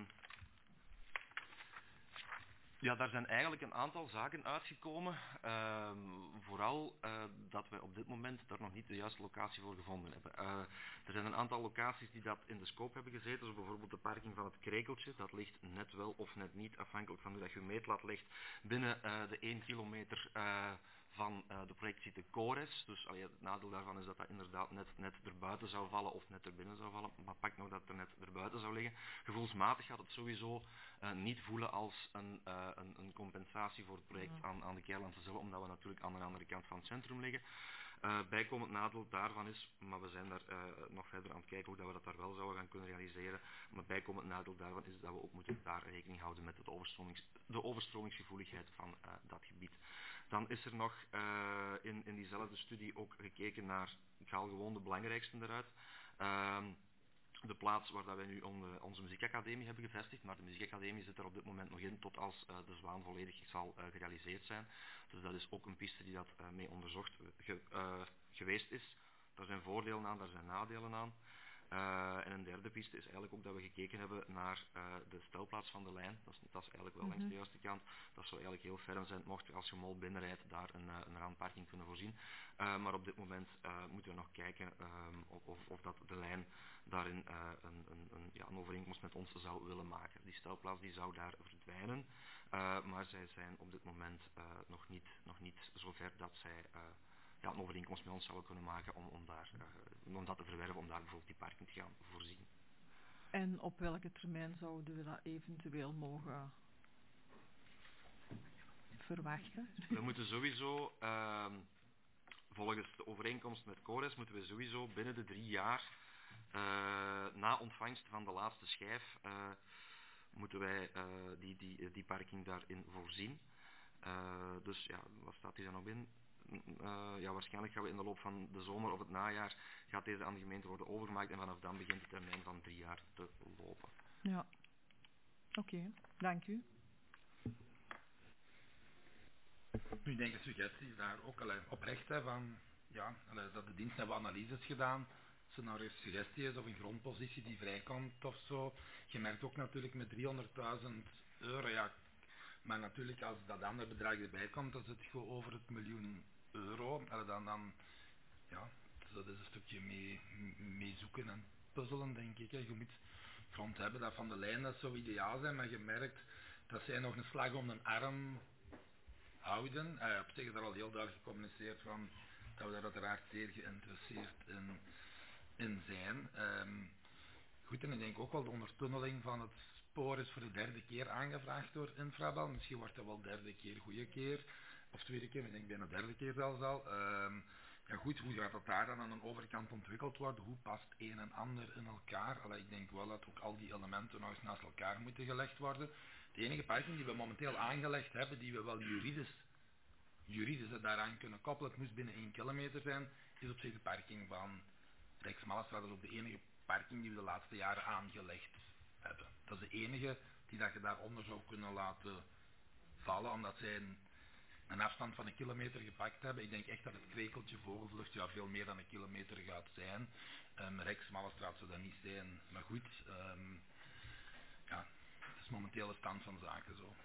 [SPEAKER 6] ja, daar zijn eigenlijk een aantal zaken uitgekomen. Uh, vooral uh, dat wij op dit moment daar nog niet de juiste locatie voor gevonden hebben. Uh, er zijn een aantal locaties die dat in de scope hebben gezeten. Zoals bijvoorbeeld de parking van het Krekeltje. Dat ligt net wel of net niet, afhankelijk van hoe dat je meetlat ligt, binnen uh, de één kilometer uh, van uh, de projectsite Cores. Dus allee, het nadeel daarvan is dat dat inderdaad net, net erbuiten zou vallen of net erbinnen zou vallen. Maar pak nog dat het er net erbuiten zou liggen. Gevoelsmatig gaat het sowieso uh, niet voelen als een, uh, een, een compensatie voor het project aan, aan de Keerlandse Zelle, omdat we natuurlijk aan de andere kant van het centrum liggen. Uh, bijkomend nadeel daarvan is, maar we zijn daar uh, nog verder aan het kijken hoe dat we dat daar wel zouden gaan kunnen realiseren, maar bijkomend nadeel daarvan is dat we ook moeten daar rekening houden met het overstromings, de overstromingsgevoeligheid van uh, dat gebied. Dan is er nog uh, in, in diezelfde studie ook gekeken naar, ik haal gewoon de belangrijkste eruit, uh, de plaats waar dat wij nu onze, onze muziekacademie hebben gevestigd, maar de muziekacademie zit er op dit moment nog in tot als uh, de Zwaan volledig zal uh, gerealiseerd zijn. Dus dat is ook een piste die dat uh, mee onderzocht ge, uh, geweest is. Daar zijn voordelen aan, daar zijn nadelen aan. Uh, en een derde piste is eigenlijk ook dat we gekeken hebben naar uh, de stelplaats van de lijn. Dat is, dat is eigenlijk wel
[SPEAKER 11] Mm-hmm.
[SPEAKER 6] langs de juiste kant. Dat zou eigenlijk heel ferm zijn mocht je als je mol binnenrijdt daar een, uh, een randparking kunnen voorzien. Uh, maar op dit moment uh, moeten we nog kijken um, of, of, of dat de lijn daarin uh, een, een, een, ja, een overeenkomst met ons zou willen maken. Die stelplaats die zou daar verdwijnen, uh, maar zij zijn op dit moment uh, nog, niet, nog niet zover dat zij uh, ja, een overeenkomst met ons zouden kunnen maken om, om, daar, uh, om dat te verwerven, om daar bijvoorbeeld die parking te gaan voorzien.
[SPEAKER 11] En op welke termijn zouden we dat eventueel mogen verwachten?
[SPEAKER 6] We moeten sowieso, uh, volgens de overeenkomst met Cores, moeten we sowieso binnen de drie jaar Uh, na ontvangst van de laatste schijf uh, moeten wij uh, die, die, die parking daarin voorzien. Uh, dus ja, wat staat hier dan nog in? Uh, ja, waarschijnlijk gaan we in de loop van de zomer of het najaar gaat deze aan de gemeente worden overgemaakt en vanaf dan begint de termijn van drie jaar te lopen.
[SPEAKER 11] Ja, oké, okay. Dank u.
[SPEAKER 4] Nu, ik denk de suggestie daar ook allee, oprecht hè, van, ja, allee, dat de dienst hebben analyses gedaan. Als er nou een suggestie is of een grondpositie die vrijkomt of zo. Je merkt ook natuurlijk met driehonderdduizend euro, ja, maar natuurlijk als dat andere bedrag erbij komt, dan zit je gewoon over het miljoen euro. Allee, dan, dan, ja, dat is een stukje mee, mee zoeken en puzzelen, denk ik. Hè. Je moet grond hebben dat van de lijn, dat zou ideaal zijn, maar je merkt dat zij nog een slag om de arm houden. Uh, op zich is er al heel duidelijk gecommuniceerd van dat we daar uiteraard zeer geïnteresseerd in, in zijn. Um, goed, en ik denk ook wel de ondertunneling van het spoor is voor de derde keer aangevraagd door Infrabel. Misschien wordt dat wel de derde keer goede keer. Of tweede keer, ik denk bijna de derde keer zelfs al. Um, ja goed, hoe gaat dat daar dan aan de overkant ontwikkeld worden? Hoe past een en ander in elkaar? Allee, ik denk wel dat ook al die elementen nog eens naast elkaar moeten gelegd worden. De enige parking die we momenteel aangelegd hebben, die we wel juridisch, juridisch daaraan kunnen koppelen, het moest binnen één kilometer zijn, is op zich de parking van Rijksmallestraat. Dat is ook de enige parking die we de laatste jaren aangelegd hebben. Dat is de enige die dat je daaronder zou kunnen laten vallen, omdat zij een, een afstand van een kilometer gepakt hebben. Ik denk echt dat het krekeltje Vogelvlucht ja, veel meer dan een kilometer gaat zijn. Um, Rijksmallestraat zou dat niet zijn, maar goed, um, ja, het is momenteel de stand van zaken zo.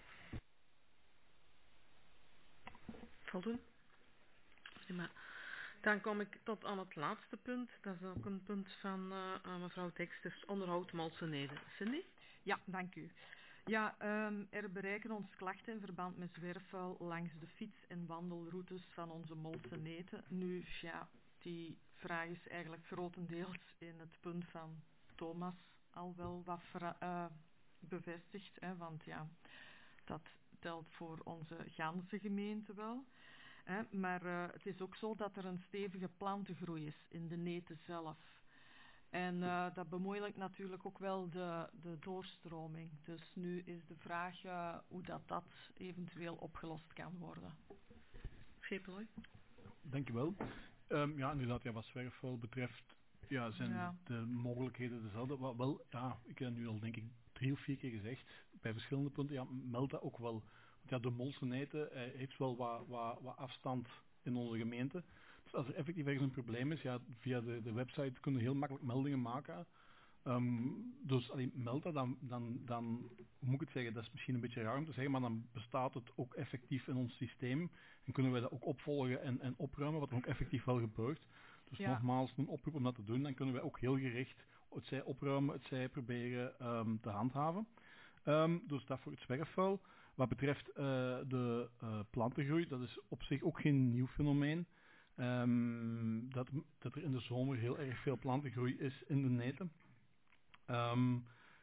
[SPEAKER 1] Voldoen? Ja, dan kom ik tot aan het laatste punt. Dat is ook een punt van uh, mevrouw Deksters, onderhoud Molsenede. Cindy?
[SPEAKER 11] Ja, dank u. Ja, um, er bereiken ons klachten in verband met zwerfvuil langs de fiets- en wandelroutes van onze Molseneten. Nu, ja, die vraag is eigenlijk grotendeels in het punt van Thomas al wel wat uh, bevestigd, hè, want ja, dat telt voor onze ganse gemeente wel. Hè, maar uh, het is ook zo dat er een stevige plantengroei is in de neten zelf. En uh, dat bemoeilijkt natuurlijk ook wel de, de doorstroming. Dus nu is de vraag uh, hoe dat, dat eventueel opgelost kan worden.
[SPEAKER 1] Schepelooi?
[SPEAKER 8] Dankjewel. Um, ja, inderdaad, ja, wat zwerfvuil betreft, ja, zijn ja. de mogelijkheden dezelfde. Wel, wel, ja, ik heb nu al denk ik drie of vier keer gezegd, bij verschillende punten, ja, meld dat ook wel. Want ja, de Molseneten eh, heeft wel wat, wat, wat afstand in onze gemeente. Dus als er effectief ergens een probleem is, ja, via de, de website kunnen we heel makkelijk meldingen maken. Um, dus allee, meld dat, dan, dan, dan, hoe moet ik het zeggen, dat is misschien een beetje raar om te zeggen, maar dan bestaat het ook effectief in ons systeem. En kunnen wij dat ook opvolgen en, en opruimen, wat er ook effectief wel gebeurt. Dus ja. nogmaals, een oproep om dat te doen, dan kunnen wij ook heel gericht het zij opruimen, het zij proberen um, te handhaven. Um, dus dat voor het zwerfvuil. Wat betreft uh, de uh, plantengroei, dat is op zich ook geen nieuw fenomeen. Um, dat, dat er in de zomer heel erg veel plantengroei is in de neten. Um,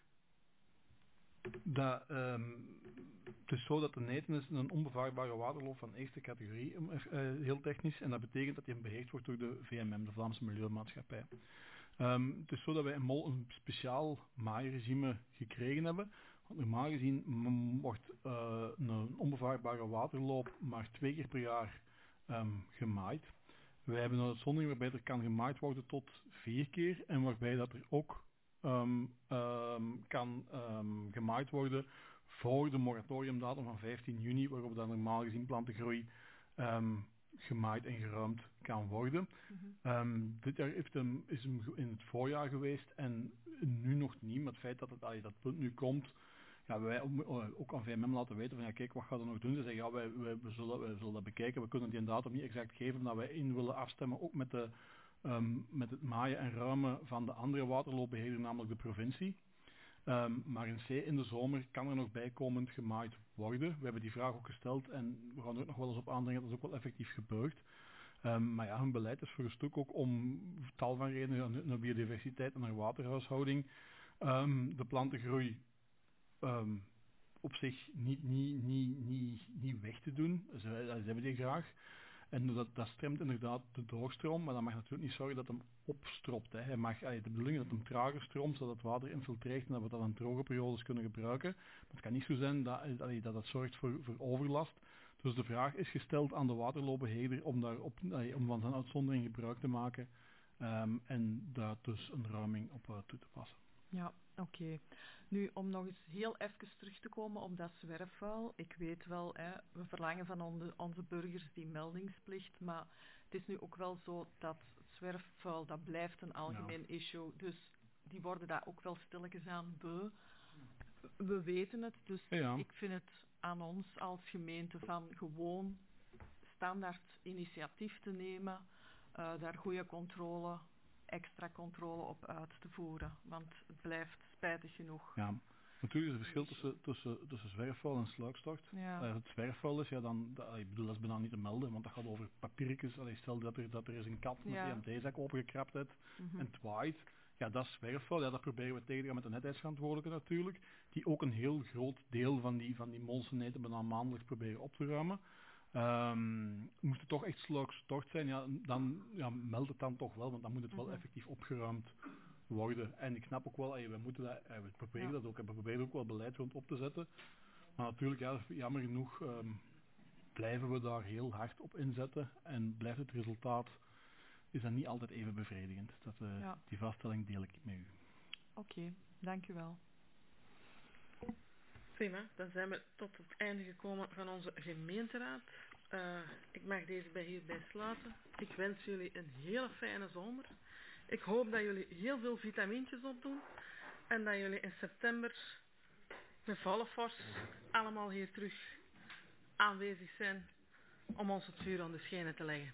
[SPEAKER 8] dat, um, het is zo dat de neten is een onbevaarbare waterloop van eerste categorie, uh, heel technisch, en dat betekent dat die beheerd wordt door de V M M, de Vlaamse Milieumaatschappij. Um, het is zo dat wij in Mol een speciaal maairegime gekregen hebben. Want normaal gezien wordt uh, een onbevaarbare waterloop maar twee keer per jaar um, gemaaid. Wij hebben een uitzondering waarbij er kan gemaaid worden tot vier keer en waarbij dat er ook um, um, kan um, gemaaid worden voor de moratoriumdatum van vijftien juni, waarop dan normaal gezien plantengroei um, gemaaid en geruimd kan worden. Mm-hmm. Um, dit jaar heeft hem, is hem in het voorjaar geweest en nu nog niet, maar het feit dat het, allee, dat punt nu komt, ja, wij ook aan V M M laten weten van ja, kijk, wat gaat er nog doen? Ze zeggen ja, wij, wij, we, zullen, wij zullen dat bekijken, we kunnen die datum niet exact geven, omdat wij in willen afstemmen ook met, de, um, met het maaien en ruimen van de andere waterloopbeheerder, namelijk de provincie. Um, maar in C, in de zomer kan er nog bijkomend gemaaid worden. We hebben die vraag ook gesteld en we gaan er ook nog wel eens op aandringen dat dat ook wel effectief gebeurt. Um, maar ja, hun beleid is voor een stuk ook om tal van redenen naar biodiversiteit en naar waterhuishouding um, de plantengroei um, op zich niet, niet, niet, niet, niet weg te doen. Ze, ze hebben die graag. En dat, dat stremt inderdaad de doorstroom, maar dat mag natuurlijk niet zorgen dat hem opstropt. Hè. Hij mag, de bedoeling is dat hem trager stroomt, zodat het water infiltreert en dat we dat aan droge periodes kunnen gebruiken. Maar het kan niet zo zijn dat, dat het zorgt voor, voor overlast. Dus de vraag is gesteld aan de waterloopbeheerder om, daar op, om van zijn uitzondering gebruik te maken um, en daar dus een ruiming op uh, toe te passen.
[SPEAKER 11] Ja, oké. Okay. Nu, om nog eens heel even terug te komen op dat zwerfvuil. Ik weet wel, hè, we verlangen van onze, onze burgers die meldingsplicht, maar het is nu ook wel zo dat zwerfvuil, dat blijft een algemeen ja. issue. Dus die worden daar ook wel stilletjes aan beu. We weten het, dus ja. ik vind het aan ons als gemeente van gewoon standaard initiatief te nemen, uh, daar goede controle, extra controle op uit te voeren. Want het blijft spijtig genoeg.
[SPEAKER 8] Ja, natuurlijk is het verschil tussen, tussen, tussen zwerfvuil en sluikstort.
[SPEAKER 11] Ja.
[SPEAKER 8] Uh, het zwerfvuil is, ja dan, dat, ik bedoel, dat is bijna niet te melden, want dat gaat over papiertjes. Allee, stel dat er, dat er is een kat met ja. een E M T-zak opengekrapt heeft mm-hmm. en het waait. Ja, dat is zwerfvuil. Ja, dat proberen we tegen te gaan met de netheidsverantwoordelijke natuurlijk. Die ook een heel groot deel van die, van die monsterneten bijna maandelijks proberen op te ruimen. Um, moest het toch echt sluikstort zijn, ja, dan ja, meld het dan toch wel, want dan moet het wel mm-hmm. effectief opgeruimd worden. En ik snap ook wel, ey, we, moeten dat, ey, we proberen ja. dat ook, en we proberen ook wel beleid rond op te zetten. Maar natuurlijk, ja, jammer genoeg, um, blijven we daar heel hard op inzetten en blijft het resultaat, is dat niet altijd even bevredigend. Dat, uh, ja. Die vaststelling deel ik met u.
[SPEAKER 11] Oké, okay, dank u wel.
[SPEAKER 1] Prima, dan zijn we tot het einde gekomen van onze gemeenteraad. Uh, ik mag deze bij hierbij sluiten. Ik wens jullie een hele fijne zomer. Ik hoop dat jullie heel veel vitamintjes opdoen en dat jullie in september met volle fors allemaal hier terug aanwezig zijn om ons het vuur aan de schenen te leggen.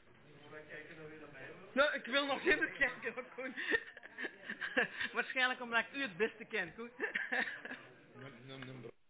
[SPEAKER 1] Nou, ik wil nog verder kijken, ook Koen. Waarschijnlijk omdat ik u het beste ken, Koen.